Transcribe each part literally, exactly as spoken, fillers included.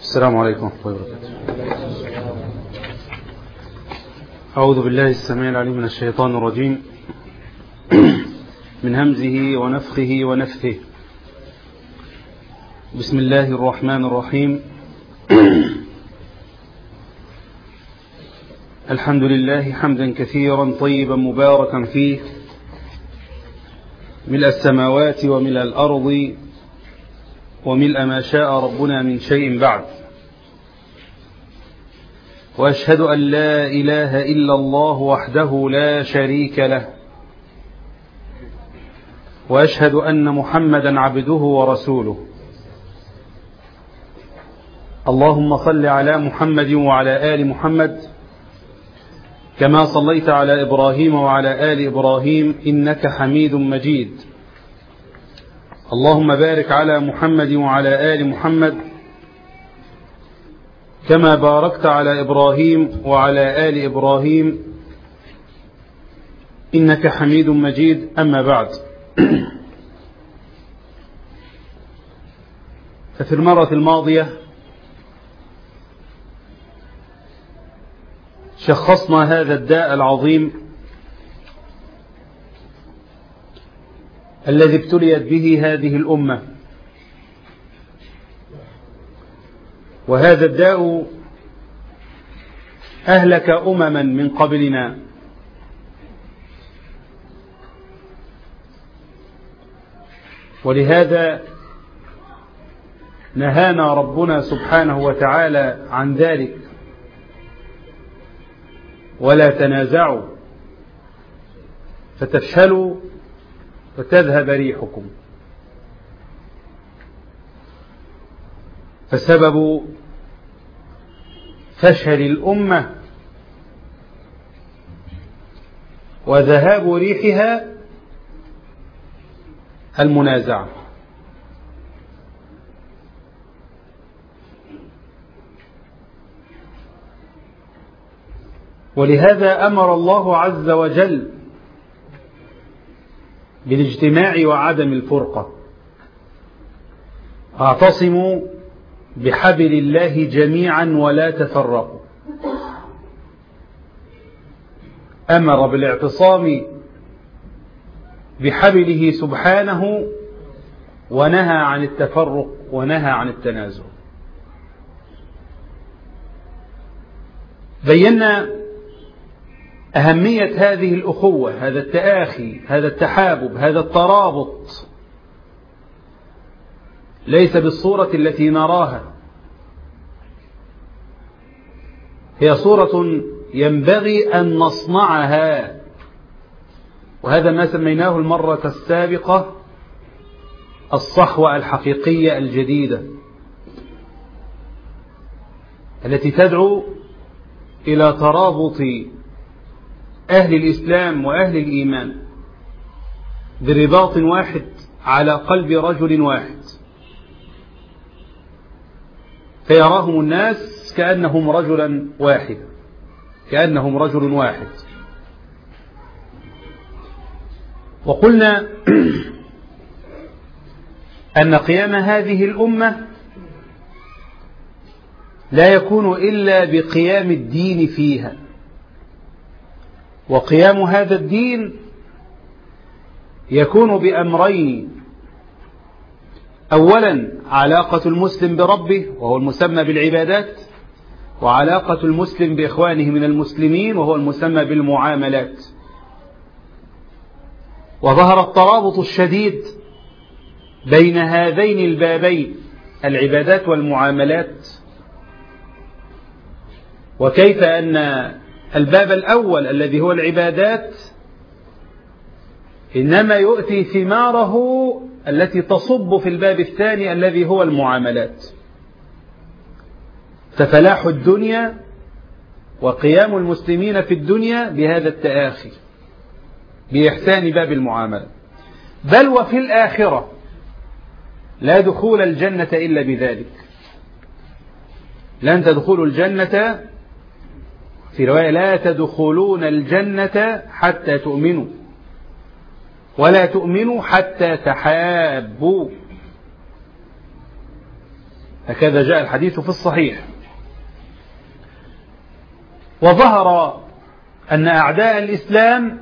السلام عليكم ورحمة الله وبركاته. أعوذ بالله السميع العليم من الشيطان الرجيم من همزه ونفخه ونفثه. بسم الله الرحمن الرحيم. الحمد لله حمدا كثيرا طيبا مباركا فيه، ملء السماوات وملء الأرض وملء ما شاء ربنا من شيء بعد. وأشهد أن لا إله إلا الله وحده لا شريك له، وأشهد أن محمدا عبده ورسوله. اللهم صل على محمد وعلى آل محمد كما صليت على إبراهيم وعلى آل إبراهيم إنك حميد مجيد. اللهم بارك على محمد وعلى آل محمد كما باركت على إبراهيم وعلى آل إبراهيم إنك حميد مجيد. أما بعد، ففي المرة الماضية شخصنا هذا الداء العظيم الذي ابتليت به هذه الأمة، وهذا الداء أهلك أمما من قبلنا، ولهذا نهانا ربنا سبحانه وتعالى عن ذلك: ولا تنازعوا فتفشلوا وتذهب ريحكم. فسبب فشل الأمة وذهاب ريحها المنازعة. ولهذا أمر الله عز وجل بالاجتماع وعدم الفرقة. اعتصموا بحبل الله جميعا ولا تفرقوا. أمر بالاعتصام بحبله سبحانه، ونهى عن التفرق ونهى عن التنازع. بينا أهمية هذه الأخوة، هذا التآخي، هذا التحابب، هذا الترابط، ليس بالصورة التي نراها، هي صورة ينبغي أن نصنعها. وهذا ما سميناه المرة السابقة الصحوة الحقيقية الجديدة، التي تدعو إلى ترابط أهل الإسلام وأهل الإيمان برباط واحد على قلب رجل واحد، فيراهم الناس كأنهم رجلا واحد كأنهم رجل واحد. وقلنا أن قيام هذه الأمة لا يكون إلا بقيام الدين فيها، وقيام هذا الدين يكون بأمرين: أولا علاقة المسلم بربه وهو المسمى بالعبادات، وعلاقة المسلم بإخوانه من المسلمين وهو المسمى بالمعاملات. وظهر الترابط الشديد بين هذين البابين، العبادات والمعاملات، وكيف أن الباب الأول الذي هو العبادات إنما يؤتي ثماره التي تصب في الباب الثاني الذي هو المعاملات. ففلاح الدنيا وقيام المسلمين في الدنيا بهذا التآخي، بإحسان باب المعاملة. بل وفي الآخرة لا دخول الجنة إلا بذلك. لن تدخلوا الجنة، في رواية لا تدخلون الجنة حتى تؤمنوا، ولا تؤمنوا حتى تحابوا. هكذا جاء الحديث في الصحيح. وظهر أن أعداء الإسلام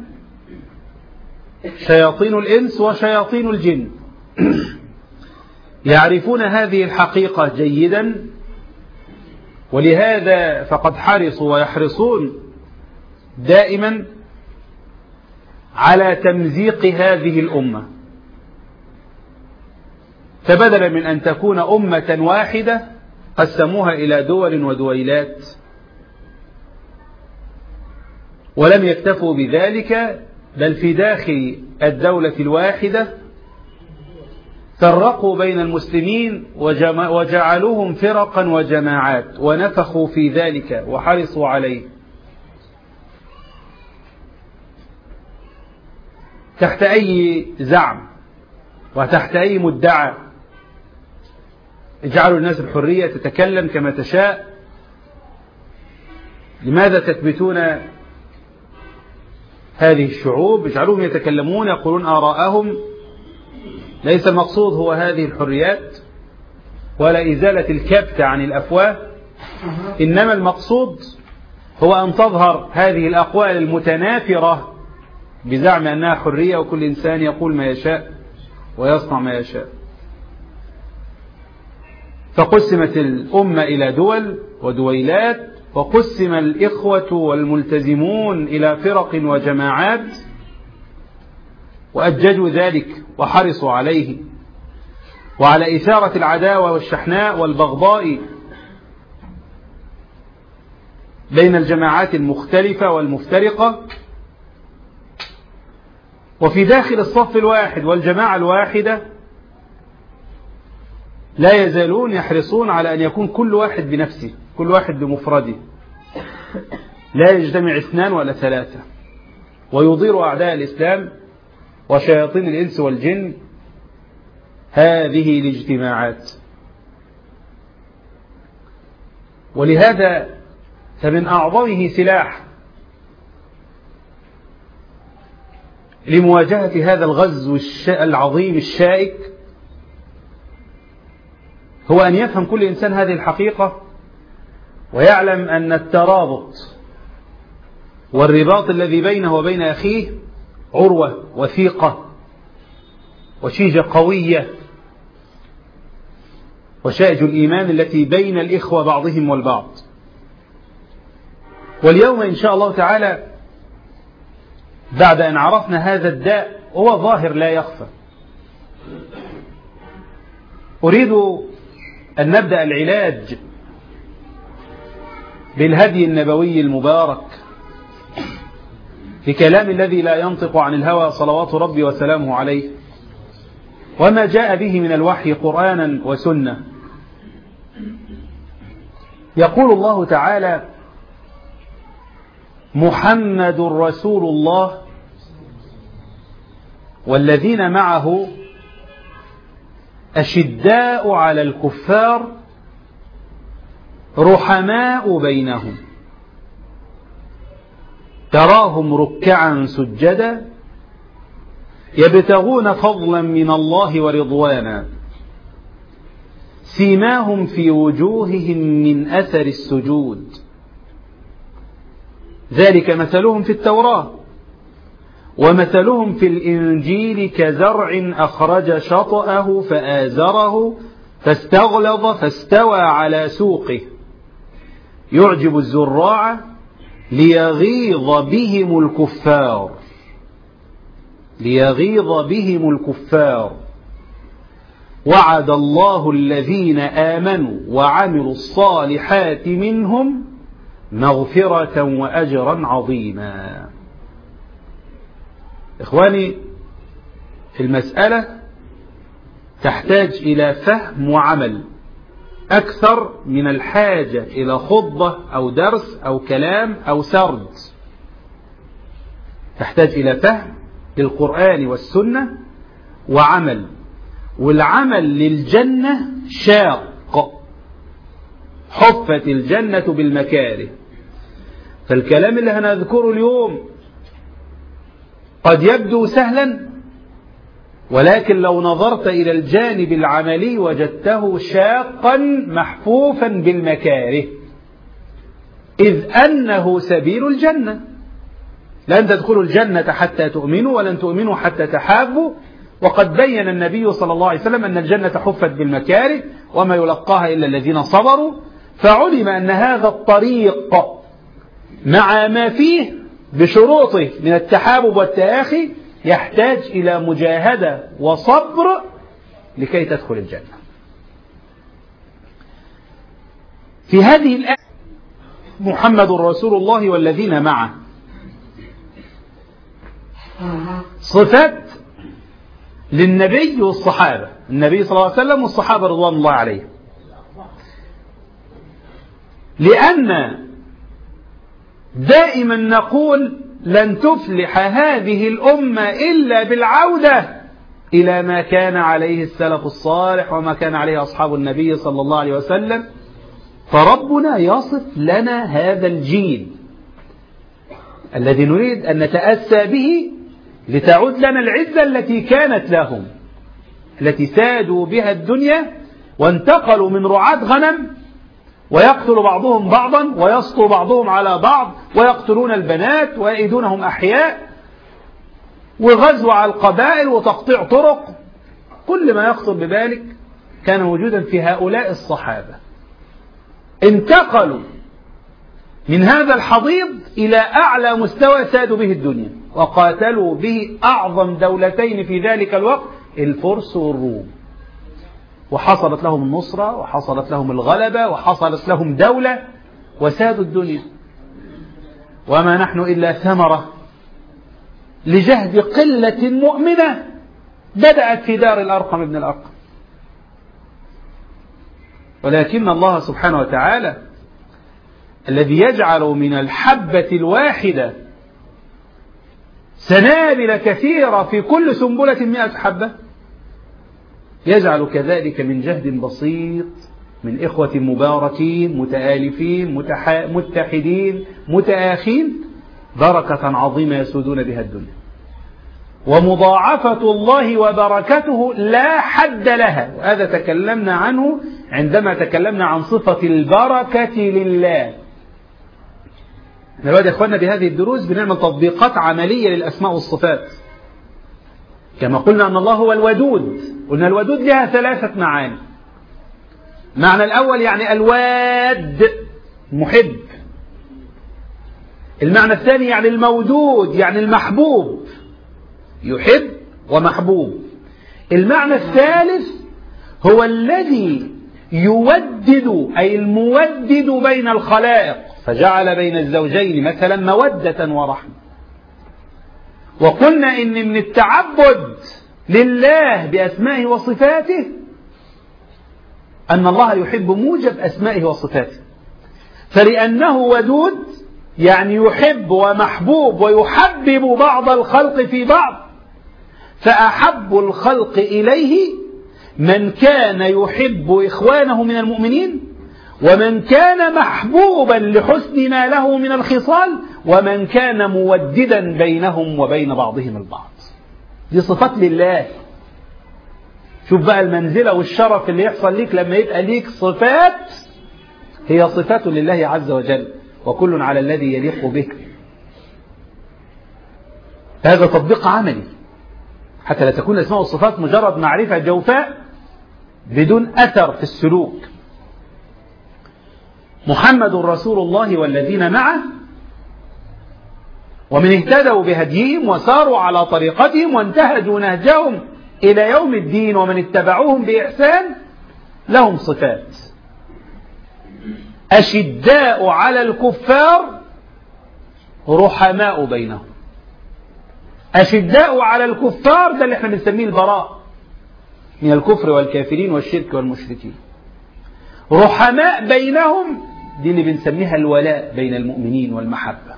شياطين الإنس وشياطين الجن يعرفون هذه الحقيقة جيدا، ولهذا فقد حرصوا ويحرصون دائما على تمزيق هذه الأمة. فبدلا من أن تكون أمة واحدة قسموها إلى دول ودويلات، ولم يكتفوا بذلك، بل في داخل الدولة الواحدة فرقوا بين المسلمين وجعلوهم فرقا وجماعات، ونفخوا في ذلك وحرصوا عليه تحت أي زعم وتحت أي مدعى. اجعلوا الناس الحرية تتكلم كما تشاء. لماذا تثبتون هذه الشعوب؟ اجعلوهم يتكلمون يقولون آراءهم. ليس المقصود هو هذه الحريات ولا إزالة الكبت عن الأفواه، إنما المقصود هو أن تظهر هذه الأقوال المتنافرة بزعم أنها حرية، وكل إنسان يقول ما يشاء ويصنع ما يشاء. فقسمت الأمة إلى دول ودويلات، وقسم الإخوة والملتزمون إلى فرق وجماعات، وأججوا ذلك وحرصوا عليه وعلى إثارة العداوة والشحناء والبغضاء بين الجماعات المختلفة والمفترقة. وفي داخل الصف الواحد والجماعة الواحدة لا يزالون يحرصون على أن يكون كل واحد بنفسه، كل واحد بمفرده، لا يجتمع اثنان ولا ثلاثة. ويضير أعداء الإسلام وشياطين الإنس والجن هذه الاجتماعات. ولهذا فمن أعظمه سلاح لمواجهة هذا الغزو العظيم الشائك هو أن يفهم كل إنسان هذه الحقيقة، ويعلم أن الترابط والرباط الذي بينه وبين أخيه عروة وثيقة وشيجة قوية، وشائج الإيمان التي بين الإخوة بعضهم والبعض. واليوم إن شاء الله تعالى بعد أن عرفنا هذا الداء هو ظاهر لا يخفى، أريد أن نبدأ العلاج بالهدي النبوي المبارك، بكلام الذي لا ينطق عن الهوى صلوات ربي وسلامه عليه، وما جاء به من الوحي قرآنا وسنة. يقول الله تعالى: محمد رسول الله والذين معه أشداء على الكفار رحماء بينهم تراهم ركعا سجدا يبتغون فضلا من الله ورضوانا سيماهم في وجوههم من أثر السجود ذلك مثلهم في التوراة ومثلهم في الإنجيل كزرع أخرج شطأه فآزره فاستغلظ فاستوى على سوقه يعجب الزراع ليغيظ بهم الكفار ليغيظ بهم الكفار وعد الله الذين آمنوا وعملوا الصالحات منهم مغفرة وأجرا عظيما. إخواني، المسألة تحتاج إلى فهم وعمل أكثر من الحاجة إلى خطبة أو درس أو كلام أو سرد. تحتاج إلى فهم للقرآن والسنة وعمل، والعمل للجنة شاق، حفت الجنة بالمكاره. فالكلام اللي هنذكره اليوم قد يبدو سهلا ولكن لو نظرت إلى الجانب العملي وجدته شاقا محفوفا بالمكاره، إذ أنه سبيل الجنة. لن تدخلوا الجنة حتى تؤمنوا ولن تؤمنوا حتى تحابوا، وقد بين النبي صلى الله عليه وسلم أن الجنة حفت بالمكاره وما يلقاها إلا الذين صبروا. فعلم أن هذا الطريق مع ما فيه بشروطه من التحابب والتآخي يحتاج إلى مجاهدة وصبر لكي تدخل الجنة. في هذه الآية محمد رسول الله والذين معه صفات للنبي والصحابة، النبي صلى الله عليه وسلم والصحابة رضوان الله عليهم، لأن دائما نقول لن تفلح هذه الأمة إلا بالعودة إلى ما كان عليه السلف الصالح وما كان عليه أصحاب النبي صلى الله عليه وسلم. فربنا يصف لنا هذا الجيل الذي نريد أن نتأسى به لتعود لنا العزة التي كانت لهم، التي سادوا بها الدنيا وانتقلوا من رعاة غنم ويقتل بعضهم بعضا ويسطو بعضهم على بعض ويقتلون البنات ويأيدونهم أحياء وغزو على القبائل وتقطيع طرق. كل ما يخطر بذلك كان موجودا في هؤلاء الصحابة. انتقلوا من هذا الحضيض إلى أعلى مستوى سادوا به الدنيا وقاتلوا به أعظم دولتين في ذلك الوقت، الفرس والروم، وحصلت لهم النصرة وحصلت لهم الغلبة وحصلت لهم دولة وسادوا الدنيا. وما نحن إلا ثمرة لجهد قلة مؤمنة بدأت في دار الأرقم بن الأرقم. ولكن الله سبحانه وتعالى الذي يجعل من الحبة الواحدة سنابل كثيرة في كل سنبلة مئة حبة، يجعل كذلك من جهد بسيط من إخوة مباركين متآلفين متحدين متآخين بركة عظيمة يسودون بها الدنيا، ومضاعفة الله وبركته لا حد لها. وهذا تكلمنا عنه عندما تكلمنا عن صفة البركة لله. نبدأ يا إخواننا بهذه الدروس بنعمل تطبيقات عملية للأسماء والصفات. كما قلنا أن الله هو الودود، قلنا الودود لها ثلاثة معاني. المعنى الأول يعني الواد محب. المعنى الثاني يعني المودود يعني المحبوب، يحب ومحبوب. المعنى الثالث هو الذي يودد أي المودد بين الخلائق، فجعل بين الزوجين مثلا مودة ورحمة. وقلنا إن من التعبد لله بأسمائه وصفاته أن الله يحب موجب أسمائه وصفاته، فلأنه ودود يعني يحب ومحبوب ويحبب بعض الخلق في بعض، فأحب الخلق إليه من كان يحب إخوانه من المؤمنين، ومن كان محبوبا لحسن ما له من الخصال، ومن كان موددا بينهم وبين بعضهم البعض. دي صفات لله. شوف بقى المنزلة والشرف اللي يحصل ليك لما يبقى ليك صفات هي صفات لله عز وجل، وكل على الذي يليق به. هذا تطبيق عملي حتى لا تكون الأسماء والصفات مجرد معرفة جوفاء بدون أثر في السلوك. محمد رسول الله والذين معه، ومن اهتدوا بهديهم وساروا على طريقتهم وانتهجوا نهجهم إلى يوم الدين ومن اتبعوهم بإحسان لهم صفات. أشداء على الكفار رحماء بينهم. أشداء على الكفار ده اللي احنا بنسميه البراء من الكفر والكافرين والشرك والمشركين. رحماء بينهم دي اللي بنسميها الولاء بين المؤمنين والمحبة،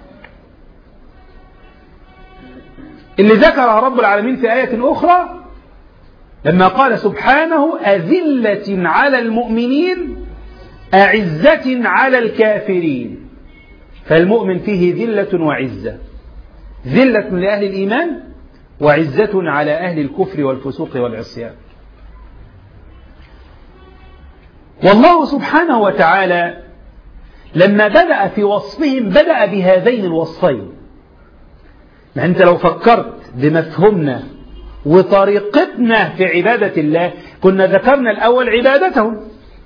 اللي ذكرها رب العالمين في آية أخرى لما قال سبحانه أذلة على المؤمنين أعزة على الكافرين. فالمؤمن فيه ذلة وعزة، ذلة لأهل الإيمان وعزة على أهل الكفر والفسوق والعصيان. والله سبحانه وتعالى لما بدأ في وصفهم بدأ بهذين الوصفين. ما أنت لو فكرت بمفهومنا وطريقتنا في عبادة الله كنا ذكرنا الأول عبادتهم،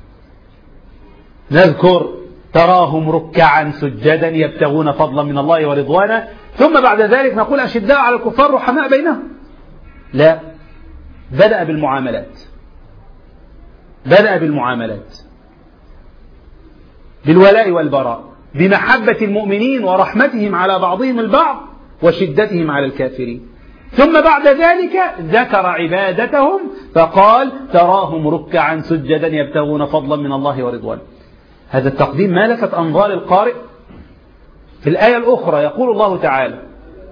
نذكر تراهم ركعا سجدا يبتغون فضلا من الله ورضوانا، ثم بعد ذلك نقول أشداء على الكفار رحماء بينهم. لا، بدأ بالمعاملات، بدأ بالمعاملات، بالولاء والبراء، بمحبة المؤمنين ورحمتهم على بعضهم البعض وشدتهم على الكافرين. ثم بعد ذلك ذكر عبادتهم فقال تراهم ركعا سجدا يبتغون فضلا من الله ورضوانا. هذا التقديم ما لفت أنظار القارئ. في الآية الأخرى يقول الله تعالى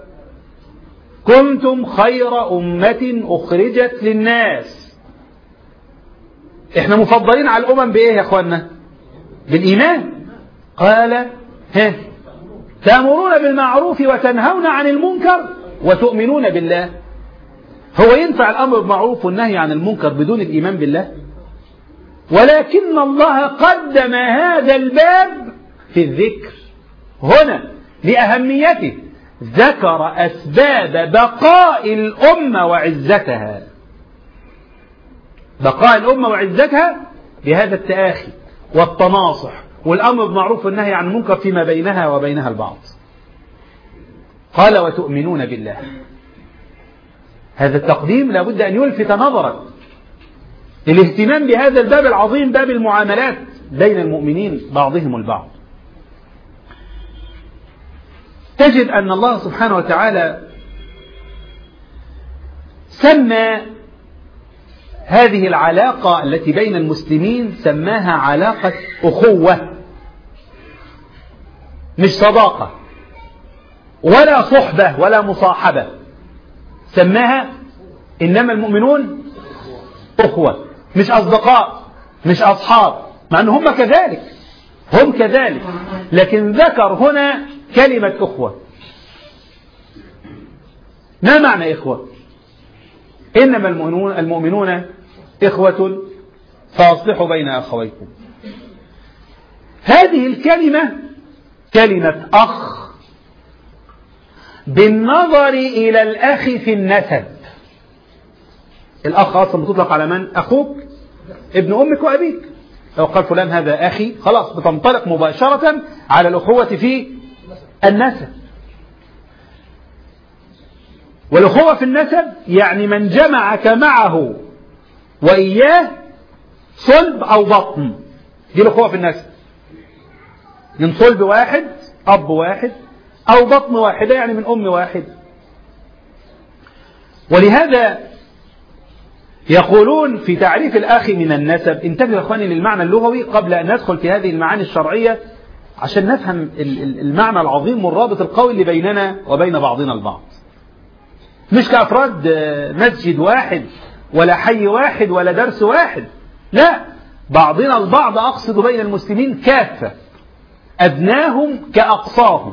كنتم خير أمة أخرجت للناس. احنا مفضلين على الأمم بإيه يا أخوانا؟ بالإيمان. قال ها تأمرون بالمعروف وتنهون عن المنكر وتؤمنون بالله. هو ينفع الأمر بالمعروف والنهي عن المنكر بدون الإيمان بالله؟ ولكن الله قدم هذا الباب في الذكر هنا لأهميته، ذكر أسباب بقاء الأمة وعزتها، بقاء الأمة وعزتها بهذا التآخي والتناصح والأمر بالمعروف والنهي عن المنكر فيما بينها وبينها البعض. قال وتؤمنون بالله. هذا التقديم لابد أن يلفت نظرك الاهتمام بهذا الباب العظيم، باب المعاملات بين المؤمنين بعضهم البعض. تجد أن الله سبحانه وتعالى سمى هذه العلاقة التي بين المسلمين سماها علاقة أخوة، مش صداقة ولا صحبة ولا مصاحبة، سماها إنما المؤمنون أخوة، مش أصدقاء مش أصحاب، مع أن هم كذلك هم كذلك لكن ذكر هنا كلمة أخوة. ما معنى إخوة؟ إنما المؤمنون, المؤمنون إخوة فأصلحوا بين أخويكم. هذه الكلمة كلمة أخ بالنظر إلى الأخ في النسب. الأخ أصلا بتطلق على من؟ أخوك ابن أمك وأبيك. لو قال فلان هذا أخي خلاص بتنطلق مباشرة على الأخوة في النسب. والأخوة في النسب يعني من جمعك معه وإياه صلب أو بطن، دي الأخوة في النسب، من صلب واحد أب واحد أو بطن واحدة يعني من أم واحد. ولهذا يقولون في تعريف الأخ من النسب، انتبهوا يا أخواني للمعنى اللغوي قبل أن ندخل في هذه المعاني الشرعية عشان نفهم المعنى العظيم والرابط القوي اللي بيننا وبين بعضنا البعض. مش كأفراد مسجد واحد ولا حي واحد ولا درس واحد، لا، بعضنا البعض أقصد بين المسلمين كافة، أدناهم كأقصاهم.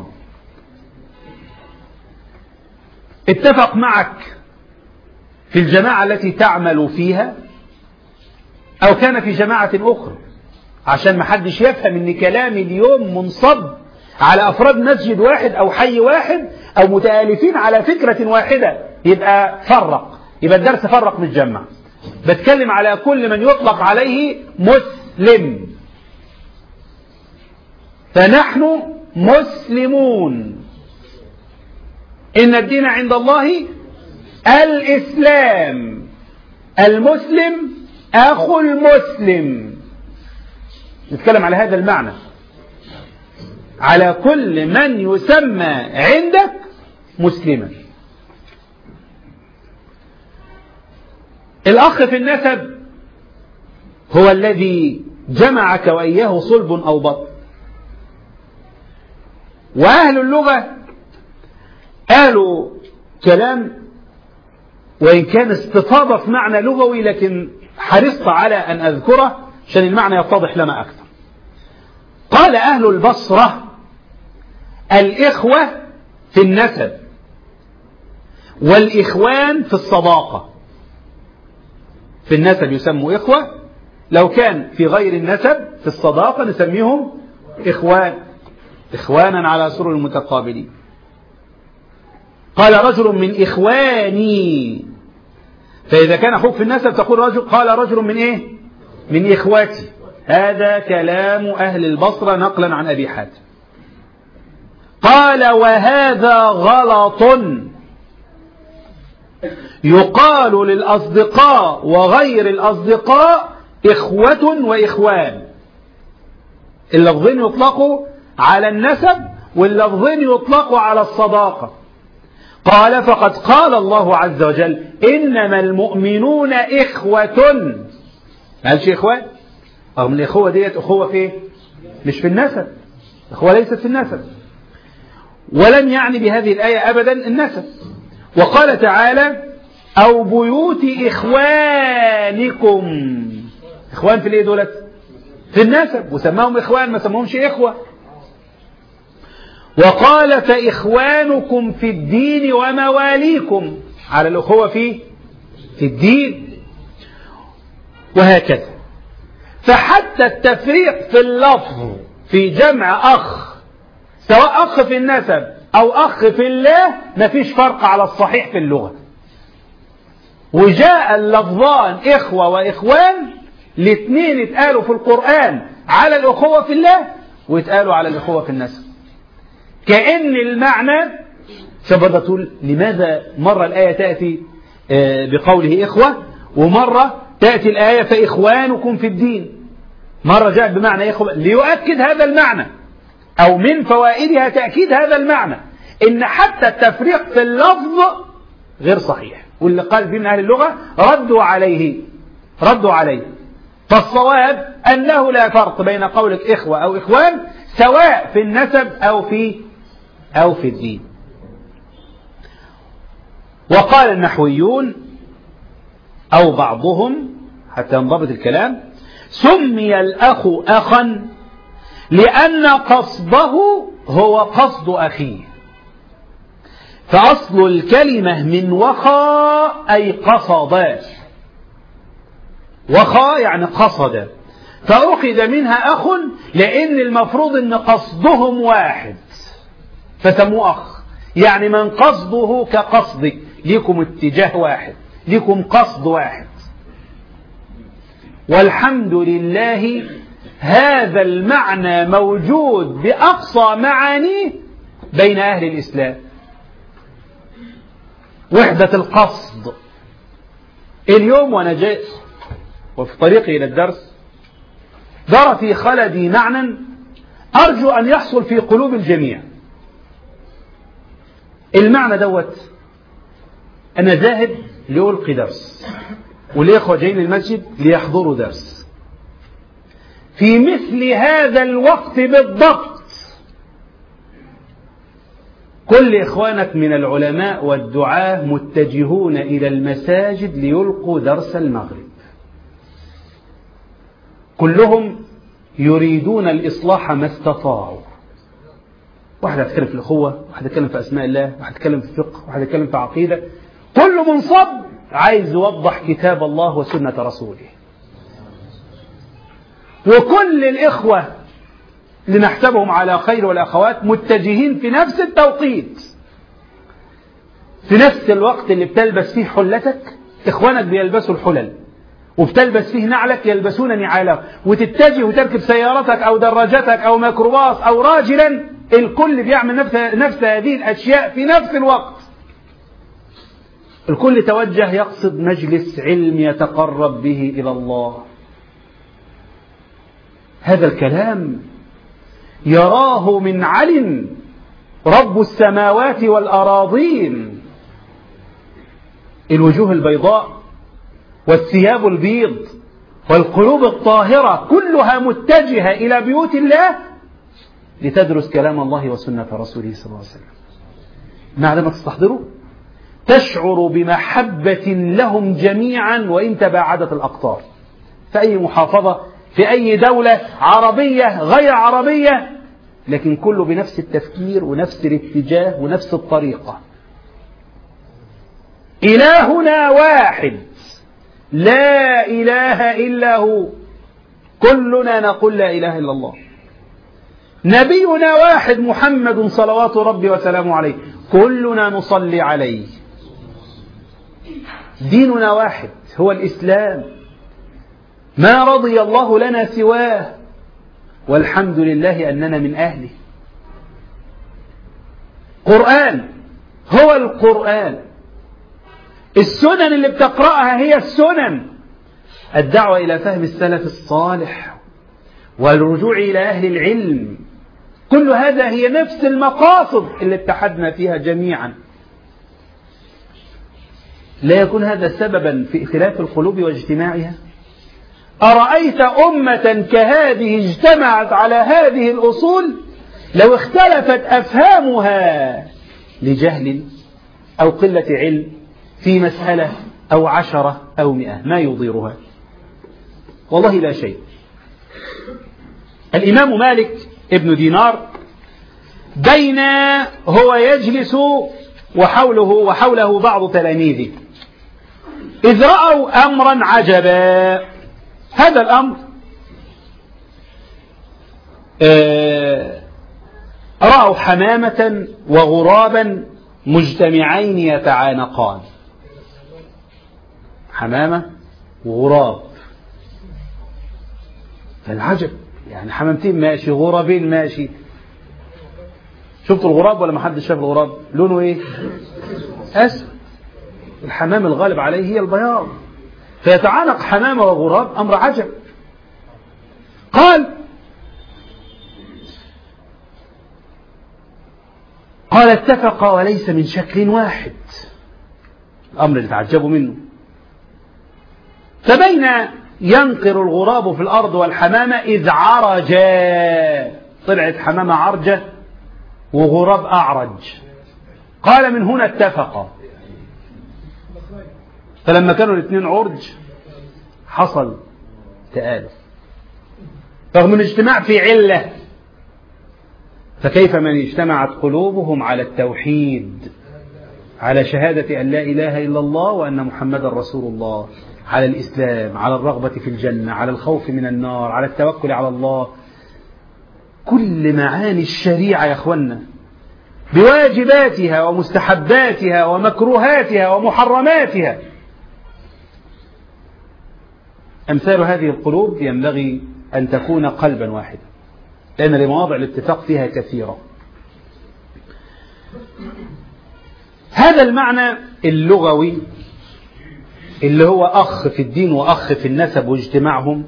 اتفق معك في الجماعة التي تعمل فيها أو كان في جماعة أخرى، عشان ما حدش يفهم ان كلامي اليوم منصب على أفراد مسجد واحد أو حي واحد أو متآلفين على فكرة واحدة يبقى فرق، يبقى الدرس فرق مش جمع. بتكلم على كل من يطلق عليه مسلم، فنحن مسلمون. إن الدين عند الله الإسلام، المسلم أخو المسلم. نتكلم على هذا المعنى، على كل من يسمى عندك مسلما. الأخ في النسب هو الذي جمعك وإياه صلب أو بطن. وأهل اللغة قالوا كلام وإن كان استفاضة في معنى لغوي، لكن حرصت على أن أذكره عشان المعنى يتضح لنا أكثر. قال أهل البصرة الإخوة في النسب والإخوان في الصداقة. في النسب يسموا إخوة، لو كان في غير النسب في الصداقة نسميهم إخوان، إخوانا على سرر المتقابلين. قال رجل من إخواني، فإذا كان أخوك في النسب تقول رجل، قال رجل من إيه؟ من إخواتي. هذا كلام أهل البصرة نقلا عن أبي حاتم. قال وهذا غلط، يقال للأصدقاء وغير الأصدقاء إخوة وإخوان، اللفظين يطلقوا على النسب واللفظين يطلقوا على الصداقة. قال فقد قال الله عز وجل إنما المؤمنون إخوة، هل شيء إخوان؟ رغم من الإخوة ديت أخوة في مش في النسب، الأخوة ليست في النسب، ولم يعني بهذه الآية أبدا النسب. وقال تعالى أو بيوت إخوانكم، إخوان في الإيه دولت؟ في النسب، وسماهم إخوان ما سموهمش إخوة. وقال فإخوانكم في الدين ومواليكم، على الأخوة في في الدين، وهكذا. فحتى التفريق في اللفظ في جمع أخ، سواء أخ في النسب أو أخ في الله، ما فيش فرق على الصحيح في اللغة. وجاء اللفظان إخوة وإخوان الاثنين اتقالوا في القرآن على الأخوة في الله واتقالوا على الأخوة في النسب، كأن المعنى شبه تقول لماذا مرة الآية تأتي بقوله إخوة ومرة تأتي الآية فإخوانكم في الدين، مرة جاءت بمعنى إخوة ليؤكد هذا المعنى، أو من فوائدها تأكيد هذا المعنى، إن حتى التفريق في اللفظ غير صحيح. واللي قال فيه من أهل اللغة ردوا عليه ردوا عليه فالصواب أنه لا فرق بين قولك إخوة أو إخوان، سواء في النسب أو في أو في الدين. وقال النحويون أو بعضهم حتى ينضبط الكلام سمي الأخ أخا لأن قصده هو قصد أخيه، فأصل الكلمة من وخى أي قصد، وخى يعني قصد، فأخذ منها أخ لأن المفروض أن قصدهم واحد فسموه أخ، يعني من قصده كقصدك، لكم اتجاه واحد، لكم قصد واحد. والحمد لله هذا المعنى موجود بأقصى معانيه بين أهل الإسلام، وحدة القصد. اليوم وأنا جاء وفي طريقي إلى الدرس دار في خلدي معنى أرجو أن يحصل في قلوب الجميع. المعنى دوت أنا ذاهب لألقي درس والإخوة جايين المسجد ليحضروا درس، في مثل هذا الوقت بالضبط كل إخوانك من العلماء والدعاة متجهون إلى المساجد ليلقوا درس المغرب، كلهم يريدون الإصلاح ما استطاعوا. واحد يتكلم في الأخوة، واحد يتكلم في أسماء الله، واحد يتكلم في فقه، واحد يتكلم في عقيدة، كل منصب عايز يوضح كتاب الله وسنة رسوله. وكل الإخوة لنحسبهم على خير والأخوات متجهين في نفس التوقيت، في نفس الوقت اللي بتلبس فيه حلتك إخوانك بيلبسوا الحلل، وبتلبس فيه نعلك يلبسون نعالك، وتتجه وتركب سيارتك أو دراجتك أو ميكروباص أو راجلا، الكل بيعمل نفس, نفس هذه الأشياء في نفس الوقت. الكل توجه يقصد مجلس علم يتقرب به إلى الله. هذا الكلام يراه من علم رب السماوات والأراضين، الوجوه البيضاء والثياب البيض والقلوب الطاهرة كلها متجهة إلى بيوت الله لتدرس كلام الله وسنة رسوله صلى الله عليه وسلم. بعدما تستحضروا تشعر بمحبة لهم جميعا وإن تباعدت الأقطار، في أي محافظة في أي دولة عربية غير عربية، لكن كله بنفس التفكير ونفس الاتجاه ونفس الطريقة. إلهنا واحد لا إله إلا هو، كلنا نقول لا إله إلا الله. نبينا واحد محمد صلوات ربي وسلامه عليه، كلنا نصلي عليه. ديننا واحد هو الإسلام، ما رضي الله لنا سواه، والحمد لله أننا من أهله. قرآن هو القرآن، السنن اللي بتقرأها هي السنن. الدعوة إلى فهم السلف الصالح والرجوع إلى أهل العلم، كل هذا هي نفس المقاصد اللي اتحدنا فيها جميعا. لا يكون هذا سببا في ائتلاف القلوب واجتماعها؟ أرأيت أمة كهذه اجتمعت على هذه الأصول لو اختلفت أفهامها لجهل أو قلة علم في مسألة أو عشرة أو مئة، ما يضيرها؟ والله لا شيء. الإمام مالك ابن دينار بين هو يجلس وحوله وحوله بعض تلاميذه، إذ رأوا أمرا عجبا. هذا الأمر آه رأوا حمامة وغرابا مجتمعين يتعانقان. حمامة وغراب، فالعجب يعني حمامتين ماشي، غرابين ماشي. شفتوا الغراب ولا ما حدش شاف الغراب؟ لونه ايه؟ اسود. الحمام الغالب عليه هي البياض، فيتعانق حمامة وغراب، أمر عجب. قال قال اتفق وليس من شكل واحد، الأمر اللي تعجبوا منه. فبين ينقر الغراب في الأرض والحمامة إذ عرجا، طلعت حمامة عرجة وغراب أعرج. قال من هنا اتفقا. فلما كانوا الاثنين عرج حصل تآلف، رغم الاجتماع في علة. فكيف من اجتمعت قلوبهم على التوحيد، على شهادة أن لا إله إلا الله وأن محمدا رسول الله، على الإسلام، على الرغبة في الجنة، على الخوف من النار، على التوكل على الله، كل معاني الشريعة يا أخوانا بواجباتها ومستحباتها ومكروهاتها ومحرماتها. أمثال هذه القلوب ينبغي أن تكون قلبا واحدا، لأن لمواضع الاتفاق فيها كثيرة. هذا المعنى اللغوي اللي هو أخ في الدين وأخ في النسب واجتماعهم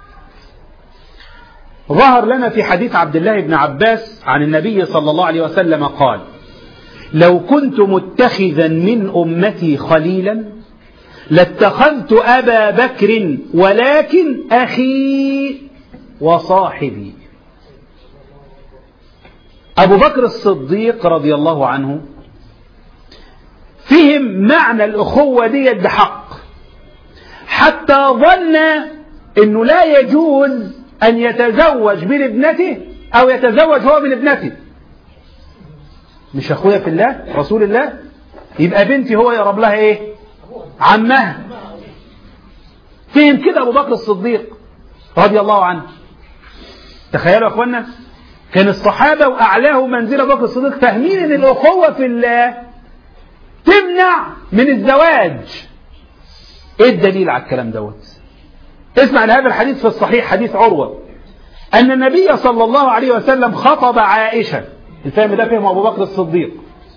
ظهر لنا في حديث عبد الله بن عباس عن النبي صلى الله عليه وسلم قال: لو كنت متخذا من أمتي خليلا لاتخذت أبا بكر ولكن أخي وصاحبي. أبو بكر الصديق رضي الله عنه فهم معنى الأخوة دي بحق، حتى ظن أنه لا يجوز أن يتزوج من ابنته أو يتزوج هو من ابنته. مش أخويا في الله رسول الله، يبقى بنتي هو يقرب لها إيه؟ عمها. فهم كده أبو بكر الصديق رضي الله عنه. تخيلوا يا أخوانا، كان الصحابة وأعلاه منزل أبو بكر الصديق فاهمين أن الأخوة في الله تمنع من الزواج. إيه الدليل على الكلام دوت؟ اسمع لهذا الحديث في الصحيح، حديث عروة، أن النبي صلى الله عليه وسلم خطب عائشة. الفهم ده فهم أبو بكر الصديق.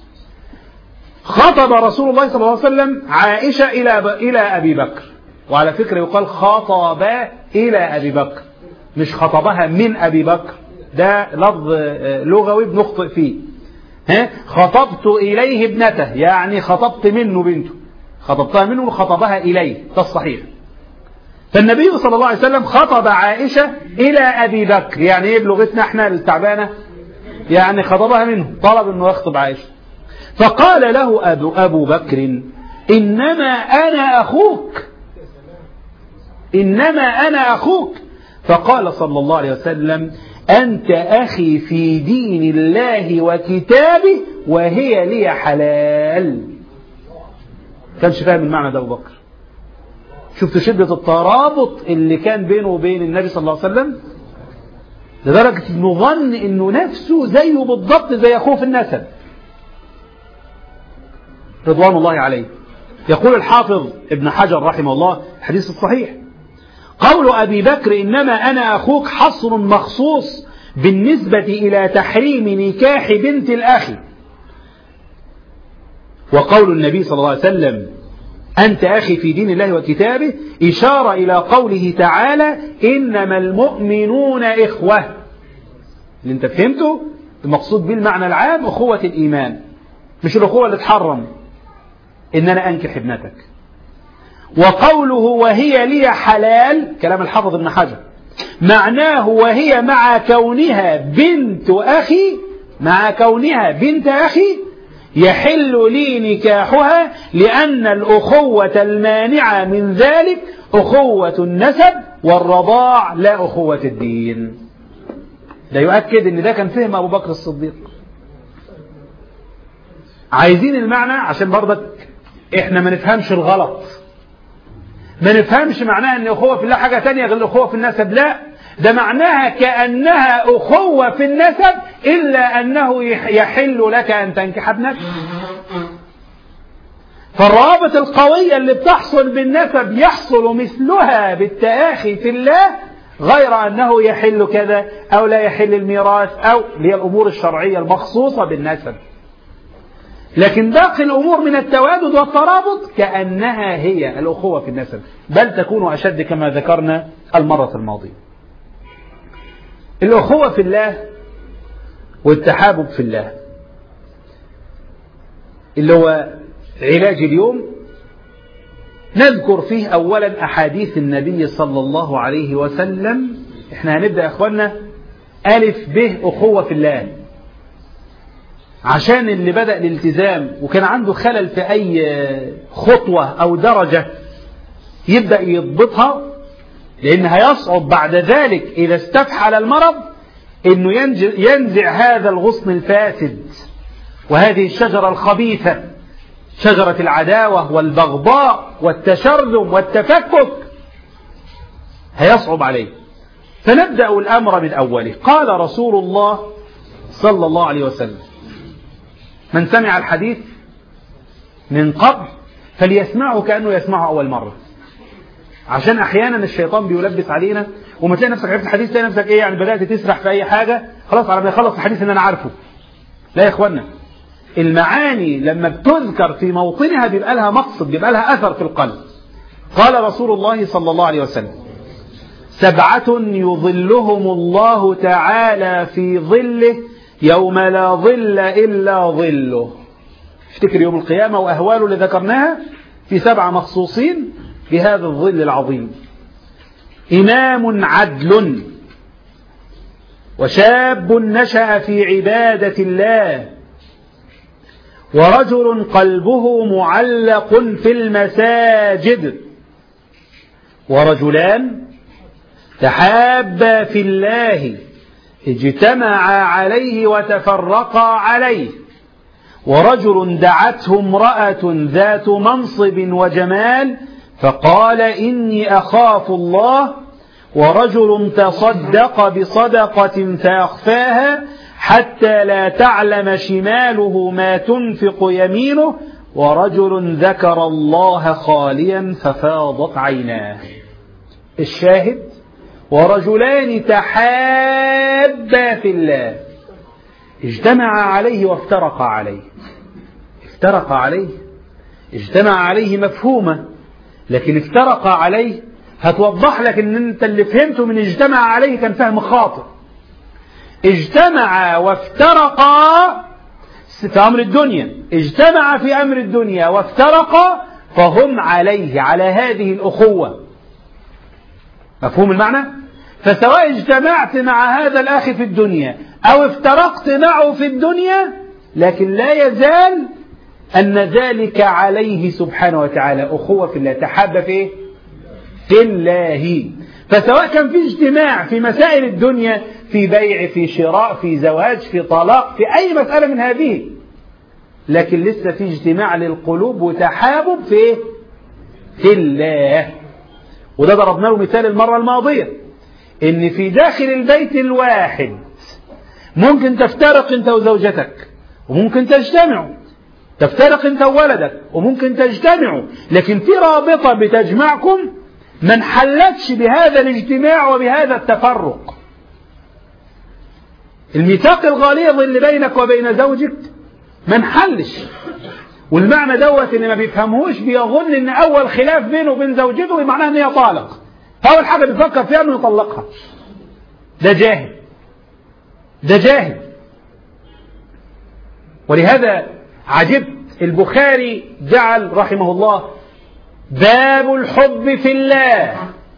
خطب رسول الله صلى الله عليه وسلم عائشة إلى إلى أبي بكر. وعلى فكرة يقال خطب إلى أبي بكر، مش خطبها من أبي بكر، ده لفظ لغوي بنخطئ فيه. ها؟ خطبت إليه ابنته، يعني خطبت منه بنته، خطبتها منه وخطبها إليه، ده الصحيح. فالنبي صلى الله عليه وسلم خطب عائشة إلى أبي بكر، يعني إيه بلغتنا إحنا التعبانة؟ يعني خطبها منه، طلب أنه يخطب عائشة. فقال له أبو, أبو بكر: إنما أنا أخوك، إنما أنا أخوك. فقال صلى الله عليه وسلم: أنت أخي في دين الله وكتابه وهي لي حلال. كانش فاهم المعنى ده أبو بكر. شفت شدة الترابط اللي كان بينه وبين النبي صلى الله عليه وسلم، لدرجة انه ظن انه نفسه زيه بالضبط زي اخوه في النسب رضوان الله عليه. يقول الحافظ ابن حجر رحمه الله الحديث الصحيح: قول أبي بكر إنما أنا أخوك حصر مخصوص بالنسبة إلى تحريم نكاح بنت الأخ، وقول النبي صلى الله عليه وسلم أنت أخي في دين الله وكتابه إشارة إلى قوله تعالى إنما المؤمنون إخوة. اللي انت فهمته المقصود بالمعنى العام أخوة الإيمان، مش الأخوة اللي تحرم إن أنا أنكح ابنتك. وقوله وهي لي حلال كلام الحافظ ابن حجر معناه وهي مع كونها بنت أخي مع كونها بنت أخي يحل لي نكاحها، لأن الأخوة المانعة من ذلك أخوة النسب والرضاع لا أخوة الدين. ده يؤكد ان ده كان فهم أبو بكر الصديق. عايزين المعنى عشان برضك احنا ما نفهمش الغلط، ما نفهمش معناها ان اخوة في الله حاجة تانية غير الاخوة في النسب. لا، ده معناها كأنها اخوة في النسب الا انه يحل لك ان تنكح ابنك. فالروابط القوية اللي بتحصل بالنسب يحصل مثلها بالتآخي في الله، غير أنه يحل كذا أو لا يحل الميراث أو هي الأمور الشرعية المخصوصة بالنسب. لكن باقي الأمور من التوادد والترابط كأنها هي الأخوة في النسب، بل تكون أشد كما ذكرنا المرة الماضية. الأخوة في الله والتحابب في الله اللي هو علاج اليوم، نذكر فيه أولا أحاديث النبي صلى الله عليه وسلم. احنا هنبدأ يا أخوانا ألف به أخوة في الله، عشان اللي بدأ الالتزام وكان عنده خلل في أي خطوة أو درجة يبدأ يضبطها، لأن هيصعب بعد ذلك إذا استفحل المرض أنه ينزع هذا الغصن الفاسد وهذه الشجرة الخبيثة، شجرة العداوة والبغضاء والتشرذم والتفكك، هيصعب عليه. فنبدأ الأمر من أوله. قال رسول الله صلى الله عليه وسلم: من سمع الحديث من قبل فليسمعه كأنه يسمعه أول مرة، عشان أحيانا الشيطان بيلبس علينا وما تلاقي نفسك عرفت الحديث تلاقي نفسك إيه يعني بدأت تسرح في أي حاجة، خلاص على ما يخلص الحديث إن أنا عارفه. لا يا إخوانا، المعاني لما بتذكر في موطنها بيبقى لها مقصد، بيبقى لها أثر في القلب. قال رسول الله صلى الله عليه وسلم: سبعة يظلهم الله تعالى في ظله يوم لا ظل إلا ظله. افتكر يوم القيامة وأهواله اللي ذكرناها، في سبعة مخصوصين بهذا الظل العظيم: إمام عدل، وشاب نشأ في عبادة الله، ورجل قلبه معلق في المساجد، ورجلان تحابا في الله اجتمعا عليه وتفرقا عليه، ورجل دعته امرأة ذات منصب وجمال فقال إني أخاف الله، ورجل تصدق بصدقة فأخفاها حتى لا تعلم شماله ما تنفق يمينه، ورجل ذكر الله خاليا ففاضت عيناه. الشاهد: ورجلان تحابا في الله اجتمعا عليه وافترقا عليه. افترقا عليه، اجتمع عليه مفهومة، لكن افترقا عليه هتوضح لك ان انت اللي فهمته من اجتمع عليه كان فهم خاطئ. اجتمع وافترقا في أمر الدنيا، اجتمع في أمر الدنيا وافترقا فهم عليه، على هذه الأخوة. مفهوم المعنى؟ فسواء اجتمعت مع هذا الأخ في الدنيا أو افترقت معه في الدنيا، لكن لا يزال أن ذلك عليه سبحانه وتعالى أخوة في الله. تحب في إيه؟ في الله. فسواء كان في اجتماع في مسائل الدنيا، في بيع، في شراء، في زواج، في طلاق، في أي مسألة من هذه، لكن لسه في اجتماع للقلوب وتحابب في ايه؟ في الله. وده ضربنا له مثال المرة الماضية، ان في داخل البيت الواحد ممكن تفترق انت وزوجتك وممكن تجتمعوا، تفترق انت وولدك وممكن تجتمعوا، لكن في رابطة بتجمعكم ما انحلتش بهذا الاجتماع وبهذا التفرق. الميثاق الغليظ اللي بينك وبين زوجك ما انحلش، والمعنى دوت اللي ما بيفهمهوش بيظن ان اول خلاف بينه وبين زوجته معناه ان هي طالق، اول حاجة بيفكر فيها انه يطلقها. ده جاهل، ده جاهل. ولهذا عجبت البخاري جعل رحمه الله باب الحب في الله،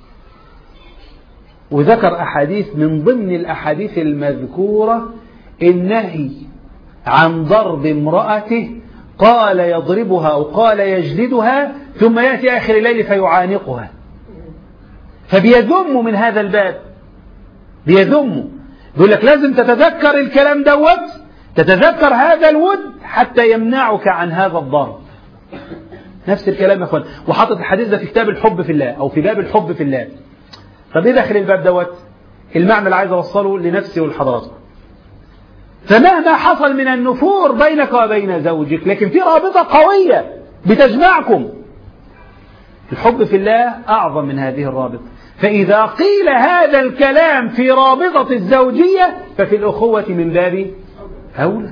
وذكر أحاديث من ضمن الأحاديث المذكورة النهي عن ضرب امرأته، قال يضربها أو قال يجلدها ثم يأتي آخر الليل فيعانقها. فبيذم من هذا الباب، بيذم، يقول لك لازم تتذكر الكلام دوت، تتذكر هذا الود حتى يمنعك عن هذا الضرب. نفس الكلام يا اخوان، وحاطط الحديث ده في كتاب الحب في الله او في باب الحب في الله. طب ايه داخل الباب دوت؟ المعنى اللي عايز اوصله لنفسي ولحضراتكم، فمهما حصل من النفور بينك وبين زوجك لكن في رابطة قوية بتجمعكم. الحب في الله اعظم من هذه الرابطة. فاذا قيل هذا الكلام في رابطة الزوجية ففي الاخوة من باب أولى.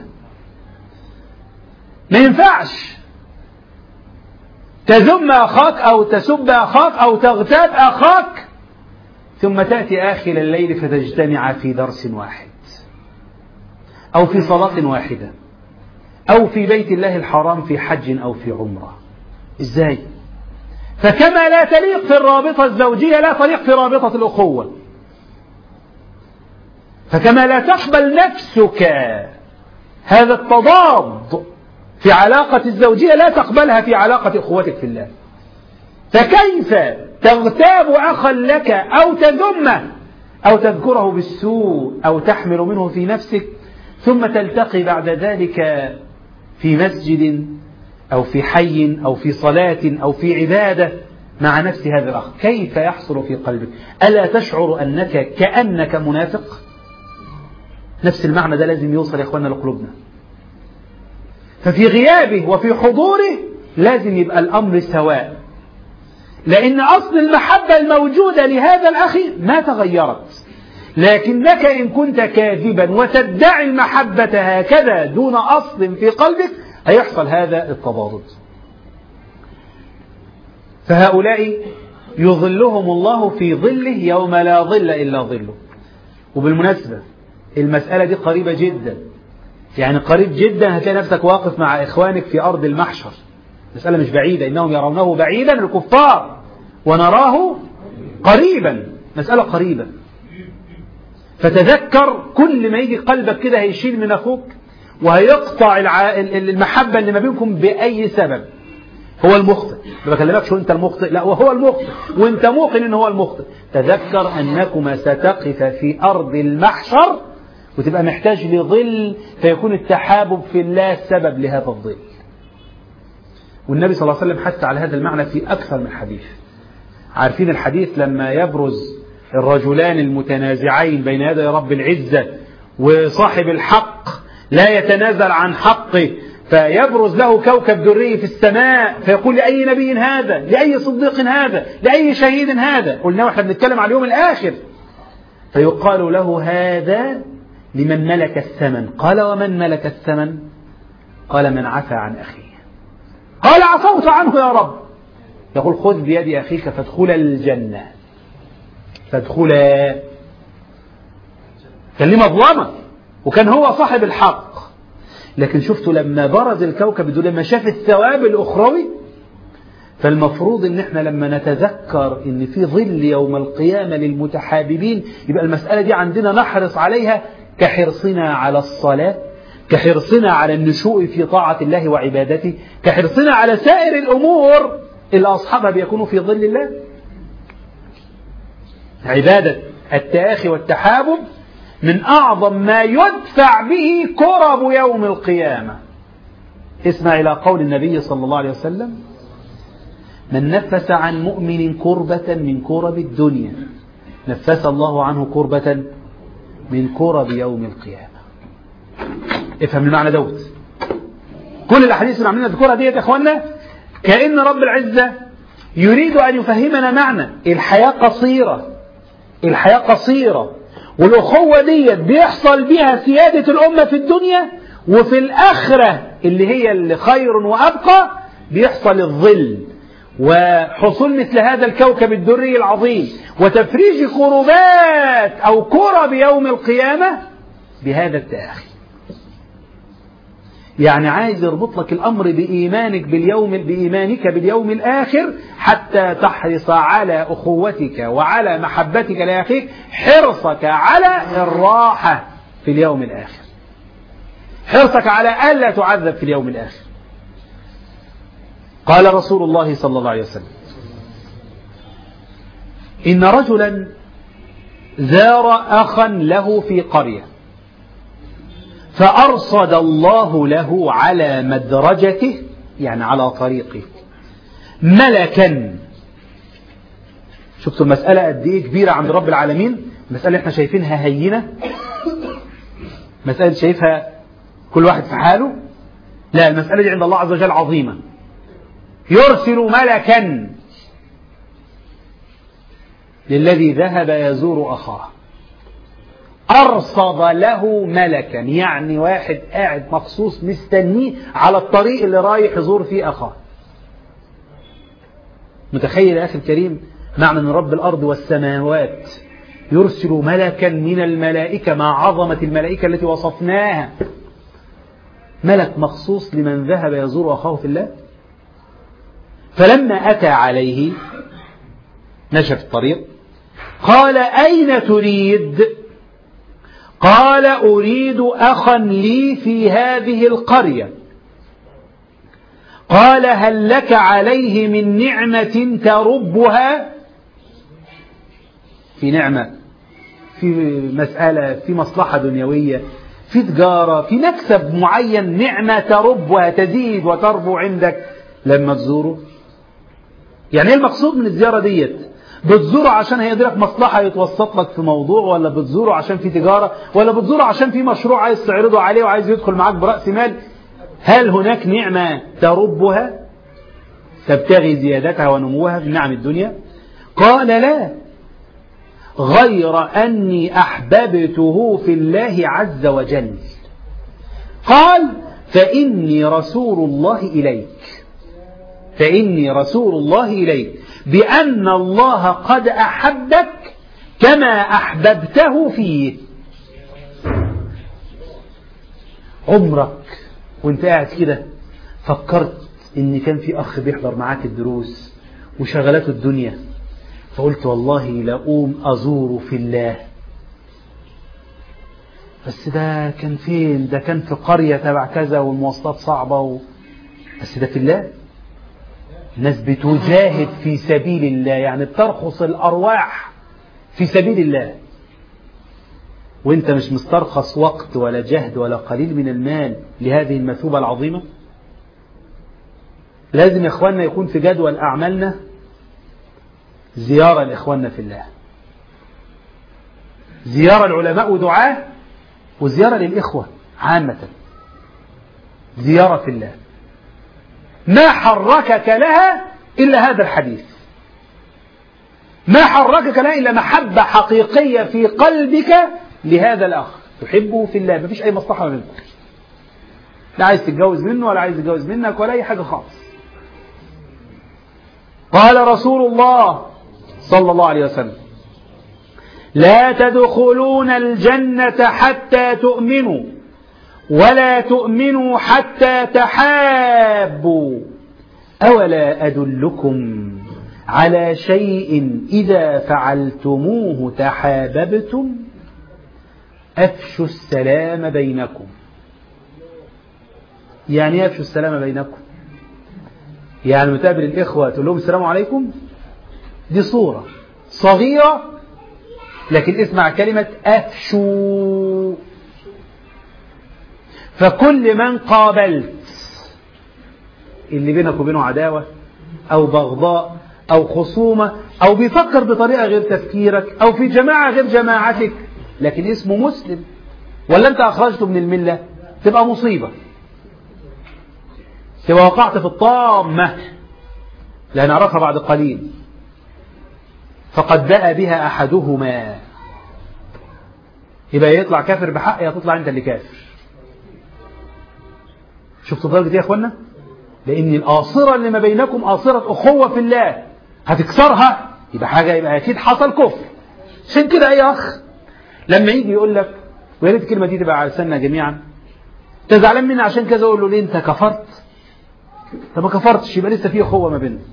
ما ينفعش تذم أخاك أو تسب أخاك أو تغتاب أخاك ثم تأتي آخر الليل فتجتمع في درس واحد أو في صلاة واحدة أو في بيت الله الحرام في حج أو في عمرة. إزاي؟ فكما لا تليق في الرابطة الزوجية لا تليق في رابطة الأخوة. فكما لا تقبل نفسك هذا التضاد في علاقة الزوجية لا تقبلها في علاقة أخوتك في الله. فكيف تغتاب أخا لك أو تذمه أو تذكره بالسوء أو تحمل منه في نفسك ثم تلتقي بعد ذلك في مسجد أو في حي أو في صلاة أو في عبادة مع نفس هذا الأخ؟ كيف يحصل في قلبك؟ ألا تشعر أنك كأنك منافق؟ نفس المعنى ده لازم يوصل يا إخواننا لقلوبنا. ففي غيابه وفي حضوره لازم يبقى الأمر سواء، لأن أصل المحبة الموجودة لهذا الأخ ما تغيرت، لكنك إن كنت كاذبا وتدعي المحبة هكذا دون أصل في قلبك هيحصل هذا التضاد. فهؤلاء يظلهم الله في ظله يوم لا ظل إلا ظله. وبالمناسبة المسألة دي قريبة جدا، يعني قريب جدا هتلاقي نفسك واقف مع إخوانك في أرض المحشر. مسألة مش بعيدة، إنهم يرونه بعيدا الكفار ونراه قريبا، مسألة قريبة. فتذكر كل ما يجي قلبك كده هيشيل من أخوك وهيقطع المحبة اللي ما بينكم بأي سبب. هو المخطئ، ما بكلمكش وانت المخطئ، لا وهو المخطئ وانت موقن ان هو المخطئ. تذكر انكما ستقف في ارض المحشر وتبقى محتاج لظل، فيكون التحابب في الله سبب لهذا الظل. والنبي صلى الله عليه وسلم حث على هذا المعنى في اكثر من حديث. عارفين الحديث لما يبرز الرجلان المتنازعين بين يدي رب العزة وصاحب الحق لا يتنازل عن حقه، فيبرز له كوكب دري في السماء فيقول لأي نبي هذا، لأي صديق هذا، لأي شهيد هذا؟ قلنا واحنا بنتكلم على اليوم الآخر. فيقال له هذا لمن ملك الثمن. قال ومن ملك الثمن؟ قال من عفى عن أخيه. قال عفوت عنه يا رب. يقول خذ بيد أخيك فادخل الجنة، فادخل. كان ليه مظلمة وكان هو صاحب الحق، لكن شفتوا لما برز الكوكب دول لما شاف الثواب الأخروي. فالمفروض ان احنا لما نتذكر ان في ظل يوم القيامة للمتحاببين يبقى المسألة دي عندنا نحرص عليها كحرصنا على الصلاة، كحرصنا على النشوء في طاعة الله وعبادته، كحرصنا على سائر الأمور اللي أصحابها بيكونوا في ظل الله. عبادة التآخي والتحابب من أعظم ما يدفع به كرب يوم القيامة. اسمع إلى قول النبي صلى الله عليه وسلم: من نفس عن مؤمن كربة من كرب الدنيا نفس الله عنه كربة من كرب يوم القيامة. افهم المعنى دوت. كل الأحاديث اللي عملنا ذكرها ديت يا إخواننا كأن رب العزة يريد أن يفهمنا معنى الحياة قصيرة. الحياة قصيرة، والأخوة ديت بيحصل بها سيادة الأمة في الدنيا، وفي الآخرة اللي هي اللي خير وأبقى بيحصل الظل وحصول مثل هذا الكوكب الدري العظيم وتفريج كربات أو كرب يوم القيامة بهذا التآخي. يعني عايز يربط لك الأمر بإيمانك باليوم بإيمانك باليوم الآخر حتى تحرص على أخوتك وعلى محبتك لأخيك حرصك على الراحة في اليوم الآخر، حرصك على ألا تعذب في اليوم الآخر. قال رسول الله صلى الله عليه وسلم: إن رجلا زار أخا له في قرية فأرصد الله له على مدرجته، يعني على طريقه، ملكا. شفتوا المسألة قد إيه كبيرة عند رب العالمين؟ المسألة احنا شايفينها هينة، مسألة شايفها كل واحد في حاله. لا، المسألة دي عند الله عز وجل عظيمة. يرسل ملكا للذي ذهب يزور أخاه. أرصد له ملكا، يعني واحد قاعد مخصوص مستنيه على الطريق اللي رايح يزور فيه أخاه. متخيل يا أخي الكريم معنى أن رب الأرض والسماوات يرسل ملكا من الملائكة مع عظمة الملائكة التي وصفناها، ملك مخصوص لمن ذهب يزور أخاه في الله. فلما أتى عليه نشف الطريق قال: أين تريد؟ قال: أريد أخا لي في هذه القرية. قال: هل لك عليه من نعمة تربها؟ في نعمة، في مسألة، في مصلحة دنيوية، في تجارة، في مكسب معين، نعمة تربها تزيد وتربو عندك لما تزوره. يعني ايه المقصود من الزيارة ديت؟ بتزوره عشان هيدرك مصلحة يتوسط لك في موضوع، ولا بتزوره عشان في تجارة، ولا بتزوره عشان في مشروع عايز تعرضه عليه وعايز يدخل معاك برأس مال؟ هل هناك نعمة تربها تبتغي زيادتها ونموها في نعم الدنيا؟ قال: لا، غير أني أحببته في الله عز وجل. قال: فإني رسول الله إليك، فإني رسول الله إليك بأن الله قد أحبك كما أحببته فيه. عمرك وانت قاعد كده فكرت ان كان في أخ بيحضر معاك الدروس وشغلته الدنيا، فقلت والله لأقوم أزوره في الله، بس ده كان فين؟ ده كان في قرية تبع كذا والمواصلات صعبة و... بس ده في الله. الناس بتجاهد في سبيل الله، يعني بترخص الأرواح في سبيل الله، وانت مش مسترخص وقت ولا جهد ولا قليل من المال لهذه المثوبة العظيمة. لازم يا إخواننا يكون في جدول أعمالنا زيارة لإخواننا في الله، زيارة العلماء ودعاة، وزيارة للإخوة عامة، زيارة في الله. ما حركك لها إلا هذا الحديث، ما حركك لها إلا محبة حقيقية في قلبك لهذا الأخ، تحبه في الله، ما فيش أي مصلحة منكم، لا عايز تتجوز منه ولا عايز يتجوز منك ولا أي حاجة خالص. قال رسول الله صلى الله عليه وسلم: لا تدخلون الجنة حتى تؤمنوا ولا تؤمنوا حتى تحابوا، أولا أدلكم على شيء إذا فعلتموه تحاببتم؟ أفشوا السلام بينكم. يعني أفشوا السلام بينكم، يعني متقابل الإخوة تقول لهم السلام عليكم، دي صورة صغيرة، لكن اسمع كلمة أفشوا. فكل من قابلت اللي بينك وبينه عداوة أو بغضاء أو خصومة أو بيفكر بطريقة غير تفكيرك أو في جماعة غير جماعتك لكن اسمه مسلم ولا أنت أخرجته من الملة، تبقى مصيبة، تبقى وقعت في الطامة لا نعرفها بعد قليل. فقد بأى بها أحدهما، يبقى يطلع كافر بحق يا تطلع أنت اللي كافر. شفتوا درجة يا أخوانا؟ لأن الآصرة اللي ما بينكم آصرة أخوة في الله، هتكسرها يبقى حاجة، يبقى أكيد حصل كفر. عشان كده أي أخ لما يجي يقول لك، ويا ريت الكلمة دي تبقى على لساننا جميعا، أنت زعلان مني عشان كذا، أقول له ليه أنت كفرت؟ طب ما كفرتش يبقى لسه في أخوة ما بيننا.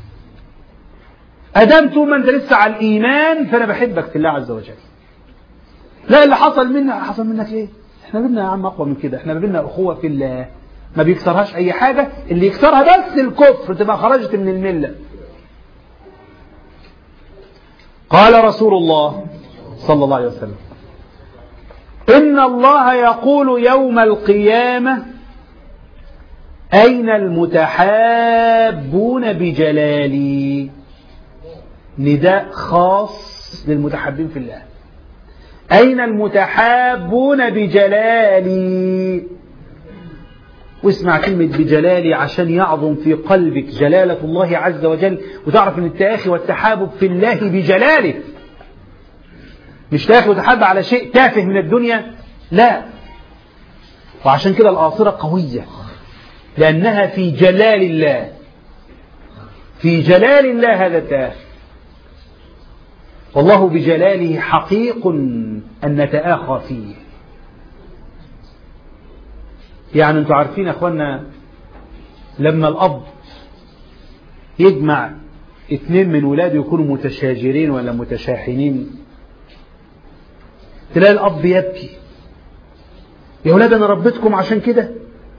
أدام طول ما أنت لسه على الإيمان فأنا بحبك في الله عز وجل. لا اللي حصل منك حصل منك إيه؟ إحنا بينا يا عم أقوى من كده، إحنا بينا أخوة في الله ما بيكسرهاش أي حاجة، اللي يكسرها بس الكفر تبقى خرجت من الملة. قال رسول الله صلى الله عليه وسلم: إن الله يقول يوم القيامة: أين المتحابون بجلالي؟ نداء خاص للمتحابين في الله. أين المتحابون بجلالي؟ واسمع كلمة بجلالي عشان يعظم في قلبك جلالة الله عز وجل، وتعرف ان التآخي والتحابب في الله بجلاله، مش تآخي وتحابب على شيء تافه من الدنيا، لا. وعشان كده الآصرة قوية لأنها في جلال الله، في جلال الله هذا التآخي. والله بجلاله حقيق أن نتآخى فيه. يعني انتوا عارفين يا اخوانا لما الأب يجمع اثنين من ولاده يكونوا متشاجرين ولا متشاحنين، تلاقي الأب يبكي: يا ولاد أنا ربيتكم عشان كده،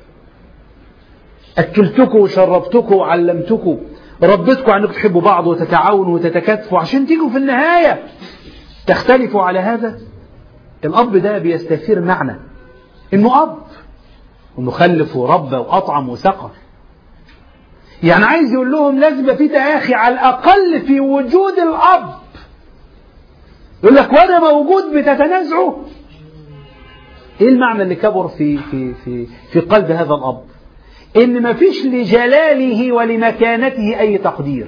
أكلتكم وشربتكم وعلمتكم، ربيتكم عنكم تحبوا بعض وتتعاونوا وتتكاتفوا عشان تيجوا في النهاية تختلفوا على هذا. الأب ده بيستثير معنى إنه أب، إنه خلف وربى وأطعم وسقى. يعني عايز يقول لهم لازم يبقى في تآخي على الأقل في وجود الأب. يقول لك وأنا موجود بتتنازعوا. إيه المعنى اللي كبر في في في في قلب هذا الأب؟ إن ما فيش لجلاله ولمكانته أي تقدير.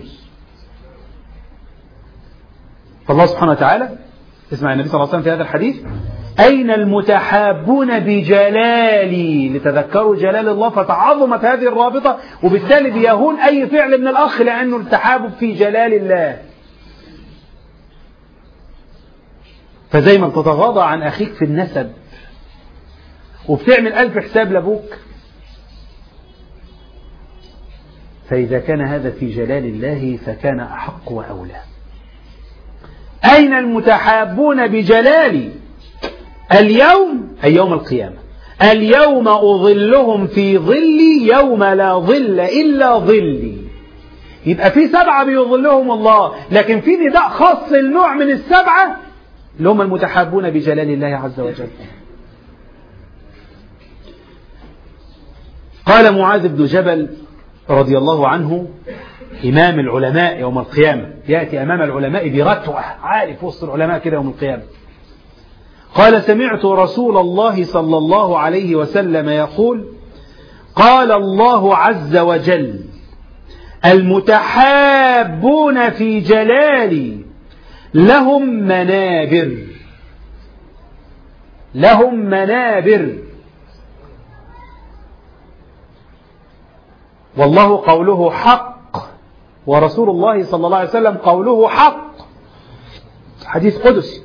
فالله سبحانه وتعالى، اسمع النبي صلى الله عليه وسلم في هذا الحديث: أين المتحابون بجلالي؟ لتذكروا جلال الله فتعظمت هذه الرابطة، وبالتالي بيهون أي فعل من الأخ لأنه التحابب في جلال الله. فزي ما تتغاضى عن أخيك في النسب وبتعمل ألف حساب لأبوك، فإذا كان هذا في جلال الله فكان أحق وأولى. أين المتحابون بجلالي؟ اليوم أي يوم القيامة، اليوم أظلهم في ظلي يوم لا ظل إلا ظلي. يبقى في سبعة بيظلهم الله، لكن في نداء خاص للنوع من السبعة اللي هم المتحابون بجلال الله عز وجل. قال معاذ بن جبل رضي الله عنه إمام العلماء يوم القيامة، يأتي أمام العلماء برتوة عالي في وسط العلماء كده يوم القيامة. قال: سمعت رسول الله صلى الله عليه وسلم يقول: قال الله عز وجل: المتحابون في جلالي لهم منابر، لهم منابر، والله قوله حق ورسول الله صلى الله عليه وسلم قوله حق، حديث قدسي.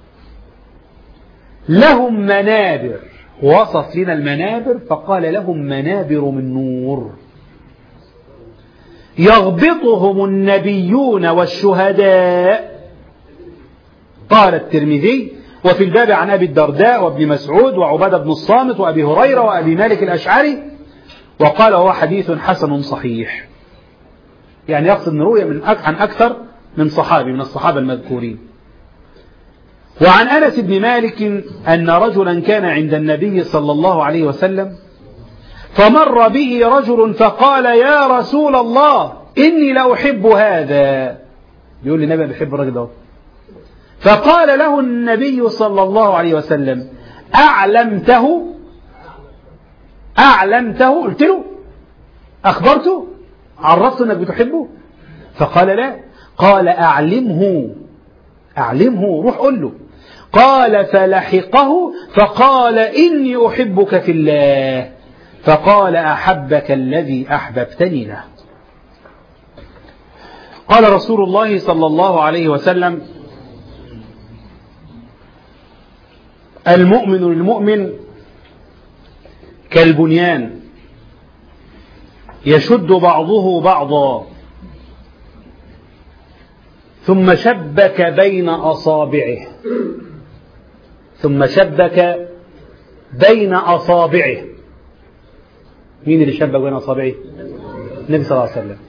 لهم منابر، وصف لنا المنابر فقال: لهم منابر من نور يغبطهم النبيون والشهداء. قال الترمذي: وفي الباب عن أبي الدرداء وابن مسعود وعبادة بن الصامت وأبي هريرة وأبي مالك الأشعري، وقال: هو حديث حسن صحيح. يعني يقصد نروي من عن أكثر من صحابي من الصحابة المذكورين. وعن أنس بن مالك أن رجلا كان عند النبي صلى الله عليه وسلم فمر به رجل فقال يا رسول الله إني لأحب هذا. يقول لي النبي بيحب الراجل ده. فقال له النبي صلى الله عليه وسلم أعلمته أعلمته قلت له أخبرته عرفته أنك بتحبه؟ فقال لا. قال أعلمه أعلمه روح قل له. قال فلحقه فقال إني أحبك في الله. فقال أحبك الذي أحببتني له. قال رسول الله صلى الله عليه وسلم المؤمن للمؤمن كالبنيان يشد بعضه بعضا ثم شبك بين أصابعه ثم شبك بين أصابعه. مين اللي شبك بين أصابعه؟ النبي صلى الله عليه وسلم.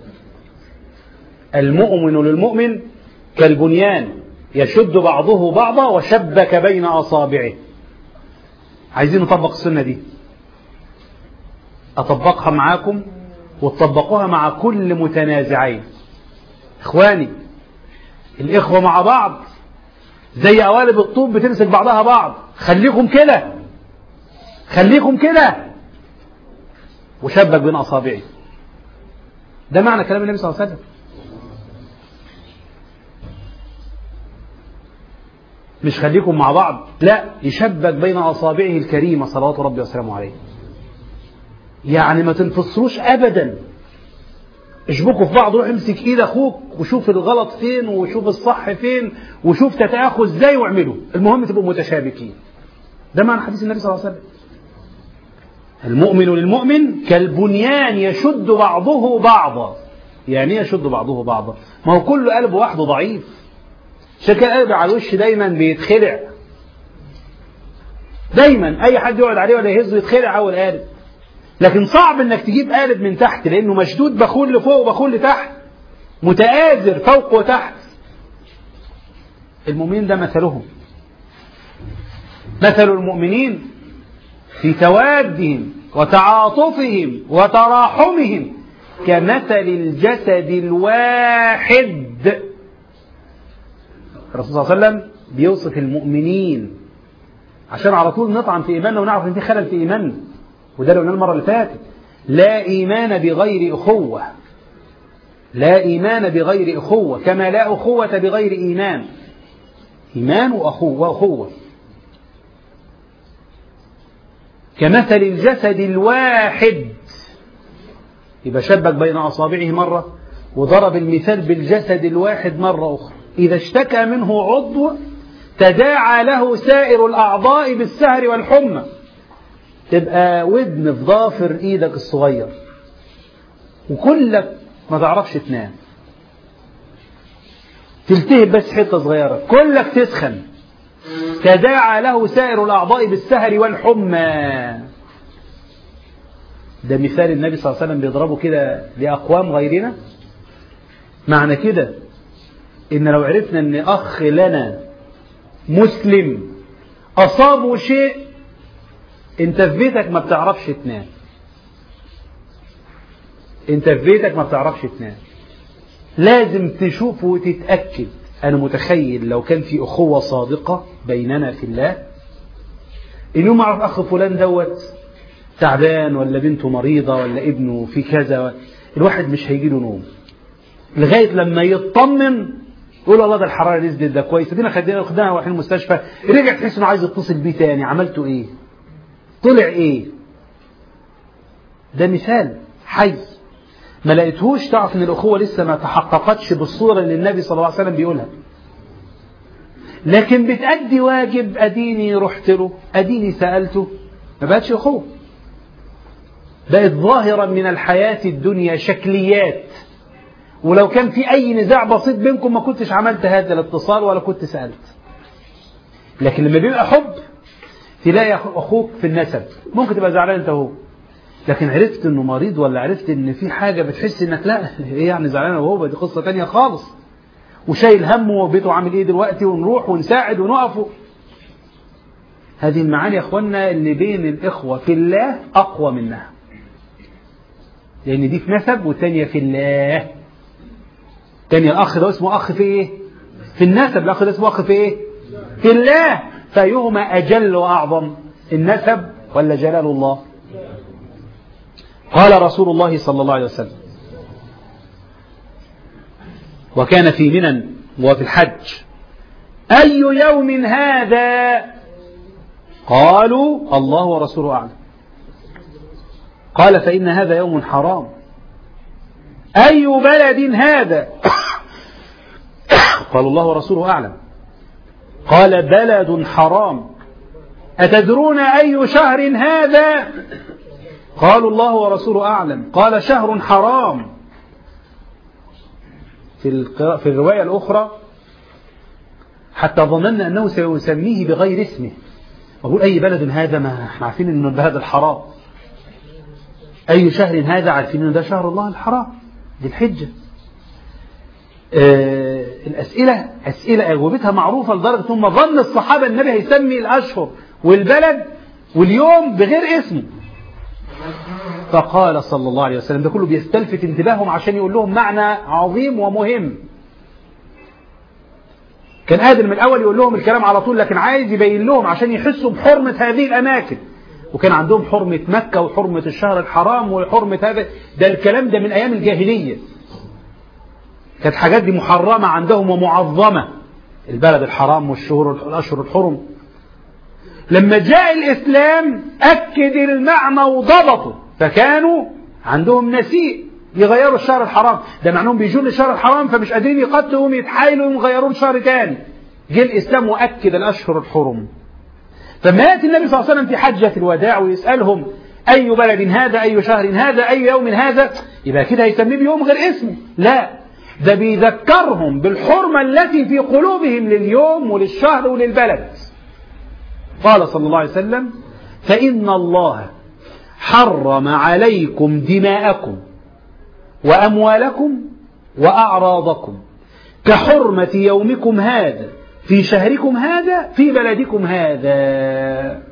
المؤمن للمؤمن كالبنيان يشد بعضه بعضا وشبك بين أصابعه. عايزين نطبق السنة دي، أطبقها معاكم وتطبقوها مع كل متنازعين. إخواني الإخوة مع بعض زي قوالب الطوب بتمسك بعضها بعض. خليكم كده خليكم كده وشبك بين أصابعه. ده معنى كلام النبي صلى الله عليه وسلم. مش خليكم مع بعض، لا، يشبك بين أصابعه الكريمة صلوات ربي وسلامه عليه. يعني ما تنفصلوش أبدا، اشبكوا في بعض. روح امسك ايد اخوك وشوف الغلط فين وشوف الصح فين وشوف تتأخذ ازاي واعمله. المهم تبقوا متشابكين. ده معنى حديث النبي صلى الله عليه وسلم. المؤمن للمؤمن كالبنيان يشد بعضه بعضا. يعني يشد بعضه بعضا؟ ما هو كل قلب واحده ضعيف. شكل قلب على الوش دايما بيتخلع، دايما اي حد يقعد عليه ولا يهزه يتخلع اول قالب. لكن صعب انك تجيب قالب من تحت لانه مشدود بخول لفوق وبخول لتحت، متآزر فوق وتحت. المؤمنين ده مثلهم مثل المؤمنين في توادهم وتعاطفهم وتراحمهم كمثل الجسد الواحد. الرسول صلى الله عليه وسلم بيوصف المؤمنين عشان على طول نطعن في إيماننا ونعرف ان في خلل في إيماننا، وده اللي قلنا المرة اللي فاتت. لا إيمان بغير أخوة، لا إيمان بغير أخوة، كما لا أخوة بغير إيمان. إيمان وأخوة وأخوة كمثل الجسد الواحد. يبقى شبك بين أصابعه مرة وضرب المثال بالجسد الواحد مرة أخرى. إذا اشتكى منه عضو تداعى له سائر الأعضاء بالسهر والحمى. تبقى ودن في ضافر إيدك الصغير وكلك ما تعرفش تنام، تلتهب بس حتة صغيرة كلك تسخن. تداعى له سائر الأعضاء بالسهر والحمى. ده مثال النبي صلى الله عليه وسلم بيضربه كده لأقوام غيرنا. معنى كده إن لو عرفنا أن أخ لنا مسلم أصابه شيء، أنت في بيتك ما بتعرفش تنام، أنت في بيتك ما بتعرفش تنام. لازم تشوف وتتأكد. أنا متخيل لو كان في أخوة صادقة بيننا في الله، اليوم أعرف أخ فلان دوت تعبان ولا بنته مريضة ولا ابنه في كذا، الواحد مش هيجي له نوم لغاية لما يطمن يقول الله ده الحرارة نزلت، ده كويس، دينا خدنا خدنا واحد المستشفى، رجع تحس انه عايز يتصل بيه تاني، عملته ايه؟ طلع ايه؟ ده مثال حي ما لقيتهوش تعرف ان الاخوة لسه ما تحققتش بالصورة اللي النبي صلى الله عليه وسلم بيقولها. لكن بتأدي واجب، اديني رحت له، اديني سألته، ما بقتش اخوة، بقت ظاهرا من الحياة الدنيا شكليات. ولو كان في أي نزاع بسيط بينكم ما كنتش عملت هذا الاتصال ولا كنت سألت. لكن لما بيبقى حب تلاقي أخوك في النسب ممكن تبقى زعلان أنت هو، لكن عرفت أنه مريض ولا عرفت أن في حاجة بتحس أنك لا إيه يعني زعلان وهو، دي قصة تانية خالص. وشايل همه وبيته عامل إيه دلوقتي، ونروح ونساعد ونقف. هذه المعاني يا أخوانا اللي بين الإخوة في الله أقوى منها، لأن دي في نسب والتانية في الله. تانية الأخ ده اسمه أخ في إيه؟ في النسب. الأخ ده اسمه أخ في إيه؟ في الله. فأيهما أجل وأعظم، النسب ولا جلال الله؟ قال رسول الله صلى الله عليه وسلم وكان في منى وفي الحج: أي يوم هذا؟ قالوا: الله ورسوله أعلم. قال: فإن هذا يوم حرام. أي بلد هذا؟ قال: الله ورسوله أعلم. قال: بلد حرام. أتدرون أي شهر هذا؟ قالوا: الله ورسوله أعلم. قال: شهر حرام. في في الرواية الأخرى: حتى ظننا أنه سيسميه بغير اسمه. أقول: أي بلد هذا؟ ما احنا عارفين أنه هذا الحرام. أي شهر هذا؟ عارفين أنه ده شهر الله الحرام، دي الحجة. آه الأسئلة أسئلة أجوبتها معروفة لدرجة أنهم ظن الصحابة النبي هيسمي الأشهر والبلد واليوم بغير اسمه. فقال صلى الله عليه وسلم، ده كله بيستلفت انتباههم عشان يقول لهم معنى عظيم ومهم. كان قادر من الأول يقول لهم الكلام على طول، لكن عايز يبين لهم عشان يحسوا بحرمة هذه الأماكن. وكان عندهم حرمة مكة وحرمة الشهر الحرام وحرمة هذا. ده الكلام ده من أيام الجاهلية، كانت حاجات دي محرمة عندهم ومعظمة، البلد الحرام والشهور الأشهر الحرم. لما جاء الإسلام أكد المعنى وضبطه، فكانوا عندهم نسيء يغيروا الشهر الحرام. ده معناهم بيجون الشهر الحرام فمش قادرين يقتلوا ويتحايلوا ويغيرون شهر تاني. جاء الإسلام وأكد الأشهر الحرم. فما يأتي النبي صلى الله عليه وسلم في حجة الوداع ويسألهم: أي بلد هذا؟ أي شهر هذا؟ أي يوم هذا؟ يبقى كده هيسميه بيوم غير اسمه. لا، ده بيذكرهم بالحرمة التي في قلوبهم لليوم وللشهر وللبلد. قال صلى الله عليه وسلم: فإن الله حرم عليكم دماءكم وأموالكم وأعراضكم كحرمة يومكم هذا في شهركم هذا في بلدكم هذا.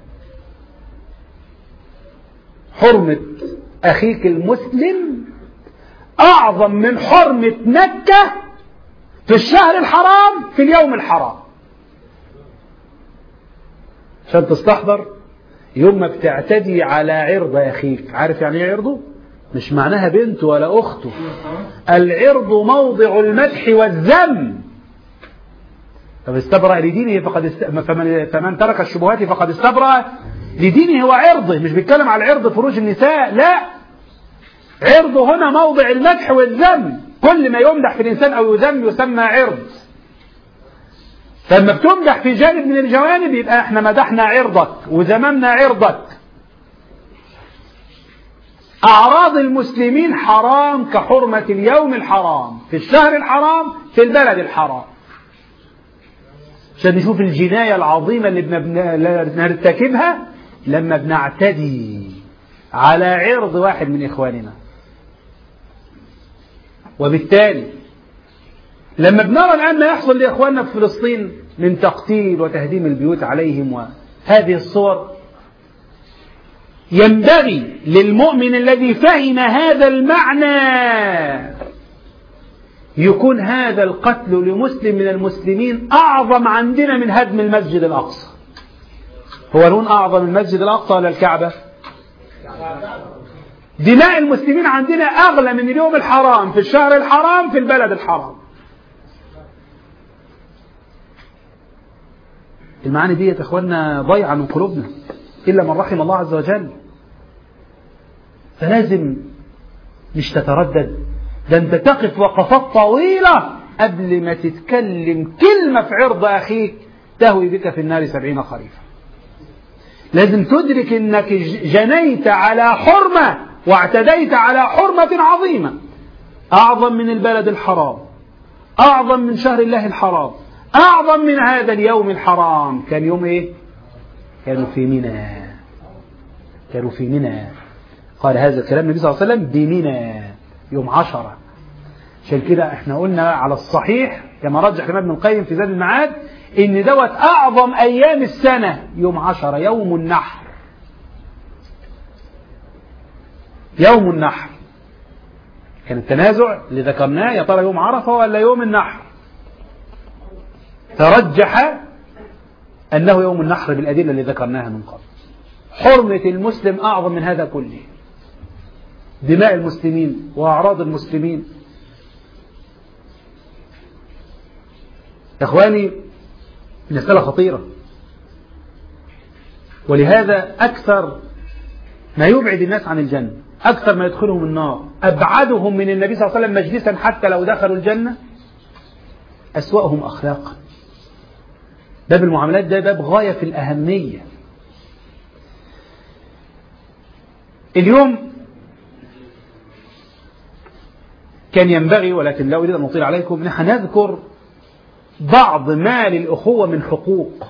حرمة أخيك المسلم أعظم من حرمة مكة في الشهر الحرام في اليوم الحرام. عشان تستحضر يوم ما بتعتدي على عرض أخيك، عارف يعني ايه عرضه؟ مش معناها بنته ولا أخته. العرض موضع المدح والذم. فاستبرأ لدينه فقد است... فمن... فمن ترك الشبهات فقد استبرأ لدينه وعرضه. مش بيتكلم على عرض فروج النساء، لا، عرضه هنا موضع المدح والذم. كل ما يمدح في الإنسان أو يذم يسمى عرض. فلما بتمدح في جانب من الجوانب يبقى احنا مدحنا عرضك وذممنا عرضك. أعراض المسلمين حرام كحرمة اليوم الحرام في الشهر الحرام في البلد الحرام. عشان نشوف الجناية العظيمة اللي بنرتكبها لما بنعتدي على عرض واحد من إخواننا. وبالتالي لما بنرى الآن ما يحصل لإخواننا في فلسطين من تقتيل وتهديم البيوت عليهم وهذه الصور، ينبغي للمؤمن الذي فهم هذا المعنى يكون هذا القتل لمسلم من المسلمين أعظم عندنا من هدم المسجد الأقصى. هو لون أعظم المسجد الأقصى ولا الكعبة؟ دماء المسلمين عندنا أغلى من اليوم الحرام في الشهر الحرام في البلد الحرام. المعاني دي يا إخواننا ضيعة من قلوبنا إلا من رحم الله عز وجل. فلازم مش تتردد، ده أنت تقف وقفات طويلة قبل ما تتكلم كلمة في عرض أخيك تهوي بك في النار سبعين خريفا. لازم تدرك أنك جنيت على حرمة واعتديت على حرمة عظيمة أعظم من البلد الحرام، أعظم من شهر الله الحرام، أعظم من هذا اليوم الحرام. كان يوم إيه؟ كانوا في منى. كانوا في منى. قال هذا الكلام النبي صلى الله عليه وسلم بمنى يوم عشرة. عشان كده احنا قلنا على الصحيح كما رجح الإمام ابن القيم في زاد المعاد إن دوت أعظم أيام السنة يوم عشرة، يوم النحر. يوم النحر كان التنازع اللي ذكرناه، يا ترى يوم عرفة ولا يوم النحر؟ ترجح أنه يوم النحر بالأدلة اللي ذكرناها من قبل. حرمة المسلم أعظم من هذا كله، دماء المسلمين وأعراض المسلمين. يا إخواني مسألة خطيرة، ولهذا أكثر ما يبعد الناس عن الجنة، أكثر ما يدخلهم النار، أبعدهم من النبي صلى الله عليه وسلم مجلسا حتى لو دخلوا الجنة، أسوأهم أخلاقا. باب المعاملات ده باب غاية في الأهمية. اليوم كان ينبغي، ولكن لا أريد أن أطيل عليكم، نحن نذكر بعض ما للأخوة من حقوق،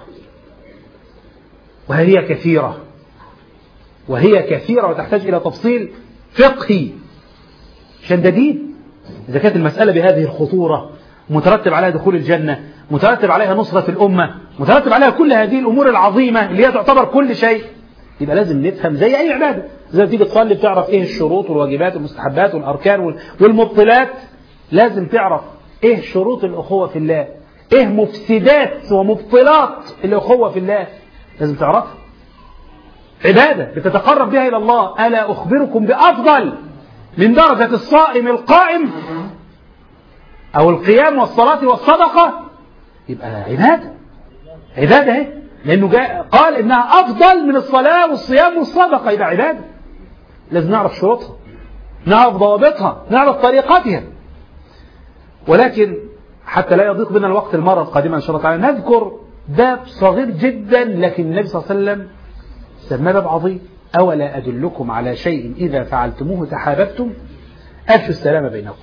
وهي كثيرة وهي كثيرة وتحتاج إلى تفصيل فقهي شديد. إذا كانت المسألة بهذه الخطورة، مترتب عليها دخول الجنة، مترتب عليها نصرة الأمة، مترتب عليها كل هذه الأمور العظيمة اللي هي تعتبر كل شيء، يبقى لازم نفهم زي أي عبادة. زي تيجي تصلي بتعرف إيه الشروط والواجبات والمستحبات والأركان والمبطلات، لازم تعرف إيه شروط الأخوة في الله، إيه مفسدات ومبطلات الأخوة في الله، لازم تعرفها. عبادة بتتقرب بها إلى الله. ألا أخبركم بأفضل من درجة الصائم القائم أو القيام والصلاة والصدقة؟ يبقى عبادة، عبادة اهي، لأنه جاء قال إنها أفضل من الصلاة والصيام والصدقة، يبقى عبادة. لازم نعرف شروطها، نعرف ضوابطها، نعرف طريقتها. ولكن حتى لا يضيق بنا الوقت المرة القادمة إن شاء الله تعالى نذكر باب صغير جدا، لكن النبي صلى الله عليه وسلم سماه باب عظيم. أولا أدلكم على شيء إذا فعلتموه تحاببتم؟ أفشوا السلام بينكم.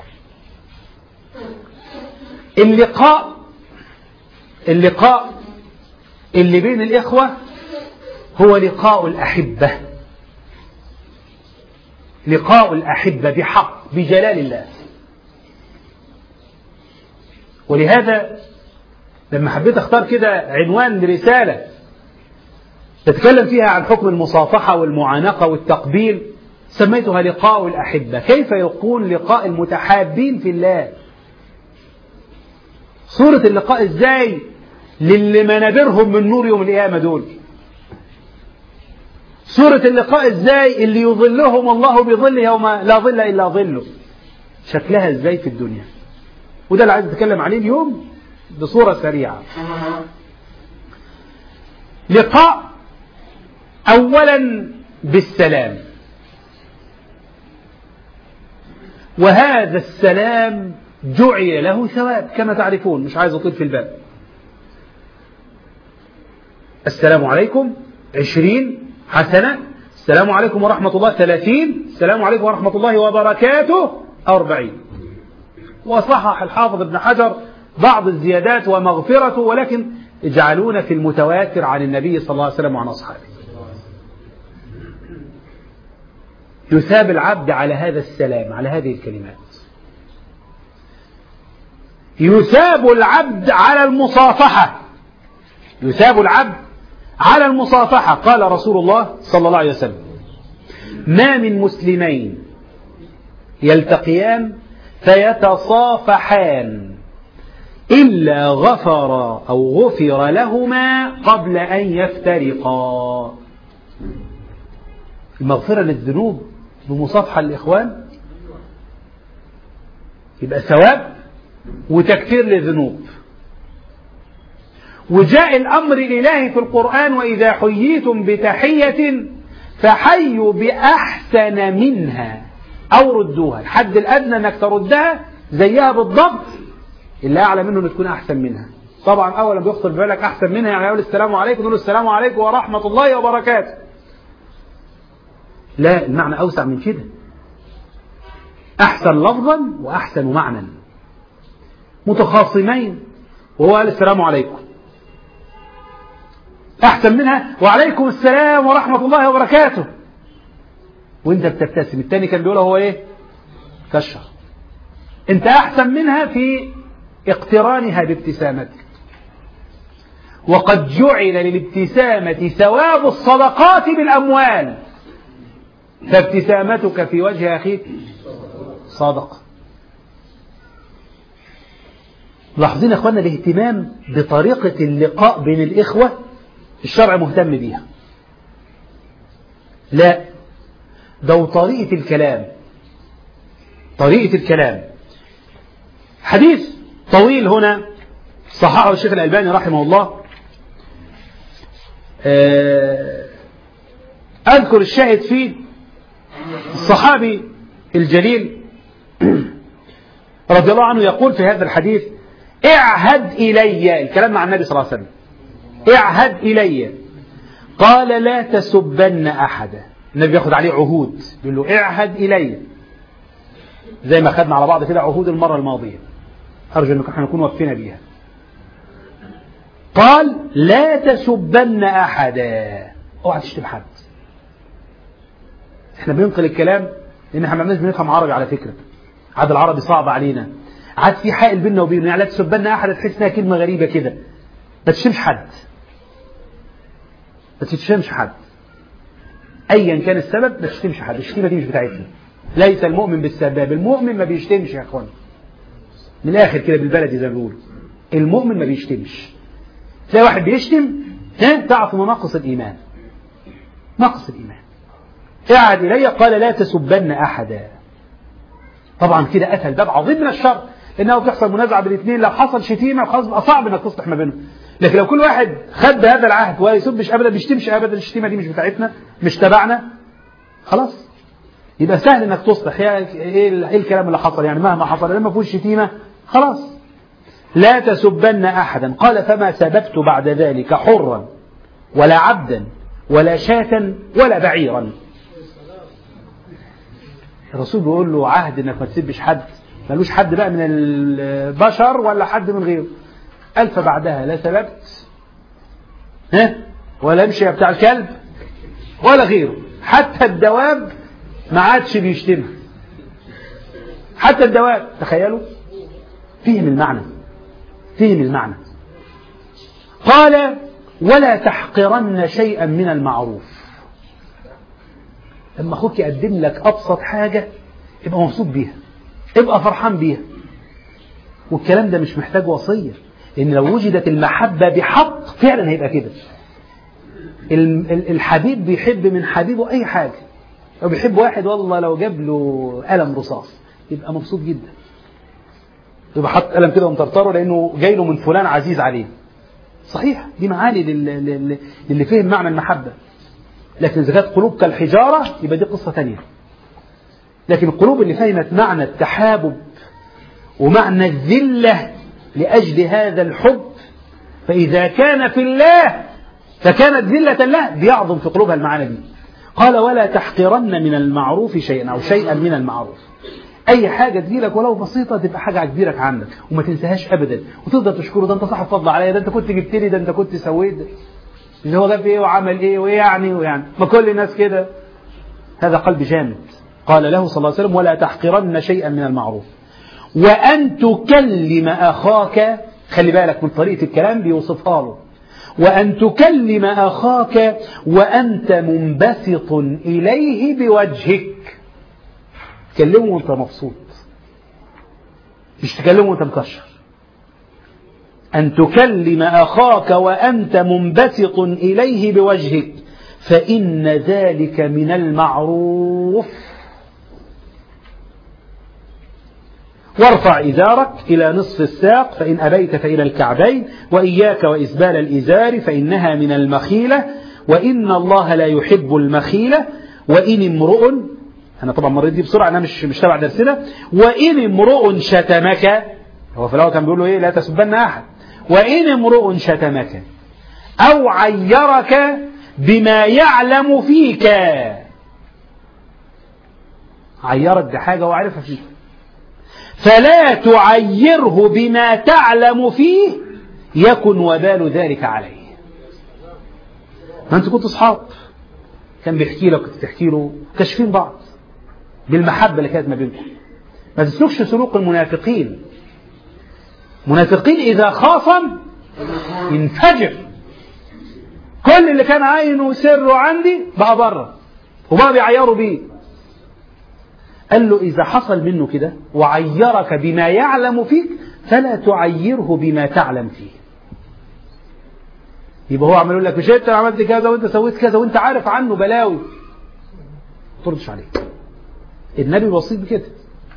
اللقاء اللقاء اللي بين الإخوة هو لقاء الأحبة، لقاء الأحبة بحق بجلال الله. ولهذا لما حبيت اختار كده عنوان لرسالة تتكلم فيها عن حكم المصافحة والمعانقة والتقبيل، سميتها لقاء الأحبة. كيف يكون لقاء المتحابين في الله؟ صورة اللقاء ازاي للي منابرهم من نور يوم القيامة دول؟ صورة اللقاء ازاي اللي يظلهم الله بظله يوم لا ظل إلا ظله؟ شكلها ازاي في الدنيا؟ وده اللي عايز اتكلم عليه اليوم بصورة سريعة. لقاء أولا بالسلام، وهذا السلام جعل له ثواب كما تعرفون، مش عايز أطيل في الباب. السلام عليكم عشرين حسنة، السلام عليكم ورحمة الله ثلاثين، السلام عليكم ورحمة الله وبركاته أربعين. وصحح الحافظ ابن حجر بعض الزيادات ومغفرته، ولكن اجعلونا في المتواتر عن النبي صلى الله عليه وسلم وعن أصحابه. يثاب العبد على هذا السلام، على هذه الكلمات. يثاب العبد على المصافحة، يثاب العبد على المصافحة. قال رسول الله صلى الله عليه وسلم: ما من مسلمين يلتقيان فيتصافحان إلا غفر أو غفر لهما قبل أن يفترقا. المغفرة للذنوب بمصافحة الإخوان يبقى ثواب وتكفير للذنوب. وجاء الأمر الإلهي في القرآن: وإذا حييتم بتحية فحيوا بأحسن منها أو ردوها. الحد الأدنى أنك تردها زيها بالضبط، اللي أعلى منه أن تكون أحسن منها. طبعا أولا بيخطر ببالك أحسن منها يعني يقول السلام عليكم، نقول السلام عليكم ورحمة الله وبركاته. لا، المعنى أوسع من كده، أحسن لفظا وأحسن معنى. متخاصمين وهو قال السلام عليكم، أحسن منها وعليكم السلام ورحمة الله وبركاته وانت بتبتسم. التاني كان بيقوله هو ايه؟ كشر. انت أحسن منها في اقترانها بابتسامتك. وقد جعل للابتسامة ثواب الصدقات بالأموال، فابتسامتك في وجه أخيك صدقة. لاحظين يا أخوانا الاهتمام بطريقة اللقاء بين الإخوة الشرع مهتم بيها. لا، ده طريقة الكلام، طريقة الكلام. حديث طويل هنا صححه الشيخ الألباني رحمه الله. أذكر الشاهد فيه الصحابي الجليل رضي الله عنه يقول في هذا الحديث: اعهد إلي، الكلام مع النبي صلى الله عليه وسلم، اعهد إلي، قال لا تسبن أحدا. النبي ياخد عليه عهود، يقول له اعهد إلي، زي ما خدنا على بعض كده عهود المرة الماضية، أرجو أنكم احنا نكون وفينا بيها. قال لا تسبن أحدا، اوعى تشتم حد. احنا بننقل الكلام لأن احنا ما بناش بنفهم عربي على فكرة، عاد العربي صعب علينا، عاد في حائل بيننا وبينه، يعني لا تسبن أحدا تحس انها كلمة غريبة كده. ما تشتمش حد، ما تشتمش حد أيا كان السبب، ما تشتمش حد. الشتيمة دي مش بتاعتنا. ليس المؤمن بالسباب، المؤمن ما بيشتمش يا اخوان، من الآخر كده بالبلدي زي ما بيقولوا، المؤمن ما بيشتمش. تلاقي واحد بيشتم، ها تعرف انه ناقص الإيمان، ناقص الإيمان. اعهد إلي، قال لا تسبن أحدا. طبعا كده أتى الباب عظيم من الشر، لأنه بتحصل منازعة بين الاثنين، لو حصل شتيمة خلاص بقى صعب انك تصلح ما بينهم. لكن لو كل واحد خد بهذا العهد ولا يسبش أبدا، بيشتمش أبدا، الشتيمة دي مش بتاعتنا، مش تبعنا، خلاص يبقى سهل انك تصلح. ايه الكلام اللي حصل يعني؟ مهما حصل لما فيهوش شتيمة خلاص. لا تسبن أحدا. قال فما سببت بعد ذلك حرا ولا عبدا ولا شاة ولا بعيرا. الرسول بيقول له عهد انك ما تسبش حد، ملوش حد بقى من البشر ولا حد من غيره. قال فبعدها لا سببت ها ولا امشي بتاع الكلب ولا غيره، حتى الدواب ما عادش بيشتمها، حتى الدواب. تخيلوا، فهم المعنى، فهم المعنى. قال ولا تحقرن شيئا من المعروف. لما اخوك يقدم لك ابسط حاجة ابقى مبسوط بيها، ابقى فرحان بيها. والكلام ده مش محتاج وصية، لان لو وجدت المحبة بحق فعلا هيبقى كده. الحبيب بيحب من حبيبه اي حاجة. لو بيحب واحد والله لو جاب له قلم رصاص يبقى مبسوط جدا، يبقى حط قلم كده ومطرطره لانه جاي له من فلان عزيز عليه. صحيح دي معاني للي, للي فهم معنى المحبة. لكن إذا كانت قلوب كالحجارة يبقى دي قصة تانية. لكن القلوب اللي فهمت معنى التحابب ومعنى الذلة لأجل هذا الحب، فإذا كان في الله فكانت ذلة الله، بيعظم في قلوبها المعنى دي. قال ولا تحقرن من المعروف شيئا أو شيئا من المعروف. أي حاجة تجيلك ولو بسيطة تبقى حاجة كبيرة عندك وما تنساهاش أبدا، وتقدر تشكره. ده أنت صاحب فضل عليا، ده أنت كنت جبت لي، ده أنت كنت سويت، اللي هو جاب إيه وعمل إيه وإيه يعني ويعني ما كل الناس كده. هذا قلب جامد. قال له صلى الله عليه وسلم ولا تحقرن شيئا من المعروف وأن تكلم أخاك. خلي بالك من طريقة الكلام بيوصفها له. وأن تكلم أخاك وأنت منبسط إليه بوجهك. تكلمه وانت مبسوط، مش تكلمه وانت مكشر. أن تكلم أخاك وأنت منبسط إليه بوجهك، فإن ذلك من المعروف. وارفع إزارك إلى نصف الساق فإن أبيت فإلى الكعبين، وإياك وإسبال الإزار فإنها من المخيلة، وإن الله لا يحب المخيلة. وإن امرؤ، أنا طبعا مريت دي بسرعة، أنا مش مش تبع درسنا. وإن امرؤ شتمك، هو في الأول كان بيقول له إيه؟ لا تسبن أحد. وإن امرؤ شتمك أو عيرك بما يعلم فيك. عيرك ده حاجة وعرفها فيك، فلا تعيره بما تعلم فيه يكن وبال ذلك عليه. ما أنت كنت أصحاب، كان بيحكي لك كنت تحكي له، كاشفين بعض بالمحبة اللي كانت ما بينكم. ما تسلكش سلوك المنافقين. منافقين إذا خاصم ينفجر كل اللي كان عينه سره عندي بقى بره وبقى بيعيروا بيه. قال له إذا حصل منه كده وعيرك بما يعلم فيك فلا تعيره بما تعلم فيه. يبقى هو عملوا لك مش انت عملت كذا وانت سويت كذا وانت عارف عنه بلاوي، ما تردش عليه. النبي وصيت بكده.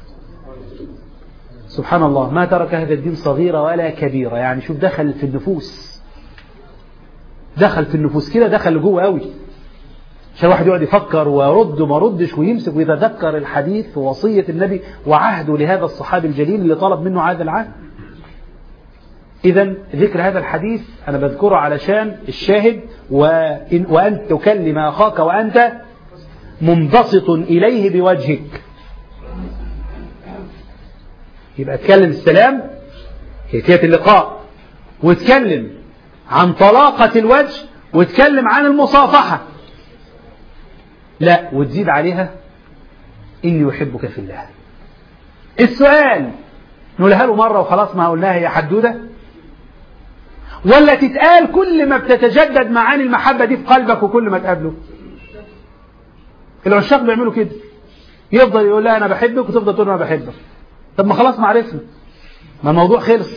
سبحان الله، ما ترك هذا الدين صغيرة ولا كبيرة. يعني شوف دخل في النفوس، دخل في النفوس كده، دخل لجوه قوي، عشان واحد يقعد يفكر ويرد وما ردش ويمسك ويتذكر الحديث ووصية النبي وعهده لهذا الصحابي الجليل اللي طلب منه هذا العهد. إذن ذكر هذا الحديث أنا بذكره علشان الشاهد، وإن وأن تكلم أخاك وأنت منبسط إليه بوجهك. يبقى اتكلم السلام كيفية اللقاء، واتكلم عن طلاقة الوجه، واتكلم عن المصافحة، لا وتزيد عليها إني أحبك في الله. السؤال نقولها له مرة وخلاص ما قلناها هي حدودة، ولا تتقال كل ما بتتجدد معاني المحبة دي في قلبك وكل ما تقابله؟ العشاق بيعملوا كده، يفضل يقول لها أنا بحبك وتفضل تقول أنا بحبك. طب ما خلاص ما عرفنا، ما الموضوع خلص،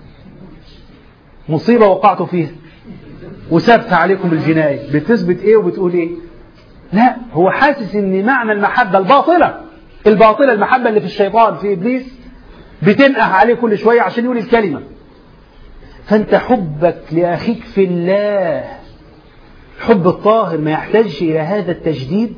مصيبة وقعتوا فيها وثبت عليكم الجناية. بتثبت ايه وبتقول ايه؟ لا، هو حاسس ان معنى المحبة الباطلة الباطلة المحبة اللي في الشيطان في إبليس بتنقح عليه كل شوية عشان يقول الكلمة. فانت حبك لأخيك في الله حب الطاهر ما يحتاجش إلى هذا التجديد.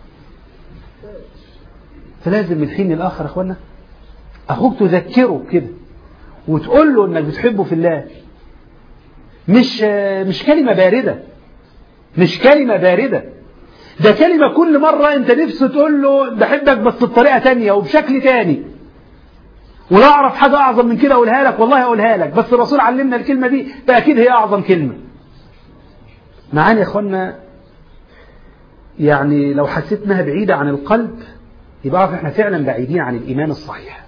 فلازم من حين لآخر أخوانا أخوك تذكره كده وتقول له إنك بتحبه في الله. مش مش كلمة باردة، مش كلمة باردة، ده كلمة كل مرة أنت نفسه تقول له بحبك بس بطريقة تانية وبشكل تاني. ولا أعرف حاجة أعظم من كده أقولها لك، والله أقولها لك، بس الرسول علمنا الكلمة دي فأكيد هي أعظم كلمة. معاني يا أخوانا يعني لو حسيت انها بعيدة عن القلب يبقى عارف احنا فعلا بعيدين عن الإيمان الصحيح.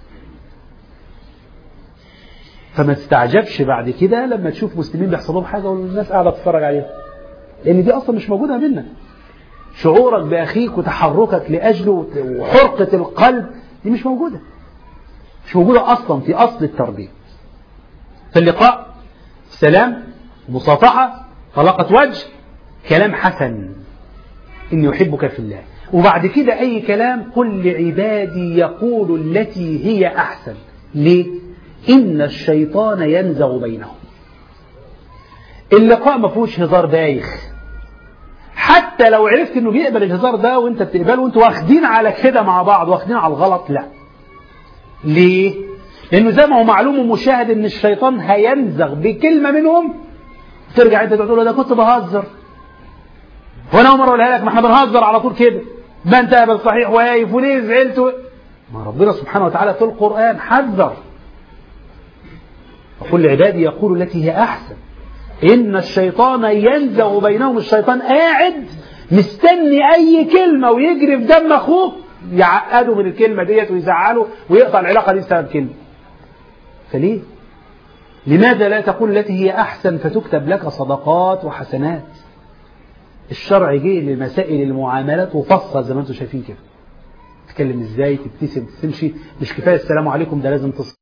فما تستعجبش بعد كده لما تشوف مسلمين بيحصل لهم حاجة والناس قاعدة تتفرج عليهم، لأن دي أصلا مش موجودة منك. شعورك بأخيك وتحركك لأجله وحرقة القلب دي مش موجودة، مش موجودة أصلا في أصل التربية. فاللقاء سلام، مصافحة، طلاقة وجه، كلام حسن إني أحبك في الله. وبعد كده أي كلام قل لعبادي يقول التي هي أحسن. ليه؟ إن الشيطان ينزغ بينهم. اللقاء ما فيهوش هزار بايخ، حتى لو عرفت إنه بيقبل الهزار ده وإنت بتقبله وإنتوا واخدين على كده مع بعض واخدين على الغلط، لا. ليه؟ لأنه زي ما هو معلوم ومشاهد إن الشيطان هينزغ بكلمة منهم، ترجع أنت تقول له ده كنت بهزر، وانا اول مره اقولها لك، ما احنا بنهزر على طول كده، ما انت بالصحيح واقف وليه زعلت و... ما ربنا سبحانه وتعالى في القرآن حذر، وكل عبادي يقول التي هي احسن ان الشيطان ينزغ بينهم. الشيطان قاعد مستني اي كلمه ويجري في دم اخوه يعقده من الكلمه ديت ويزعله ويقطع العلاقه دي بسبب كلمه. فليه؟ لماذا لا تقول التي هي احسن فتكتب لك صدقات وحسنات؟ الشرع جه لمسائل المعاملات وفصل زي ما انتم شايفين كده. تتكلم ازاي، تبتسم تمشي، مش كفايه السلام عليكم، ده لازم تصل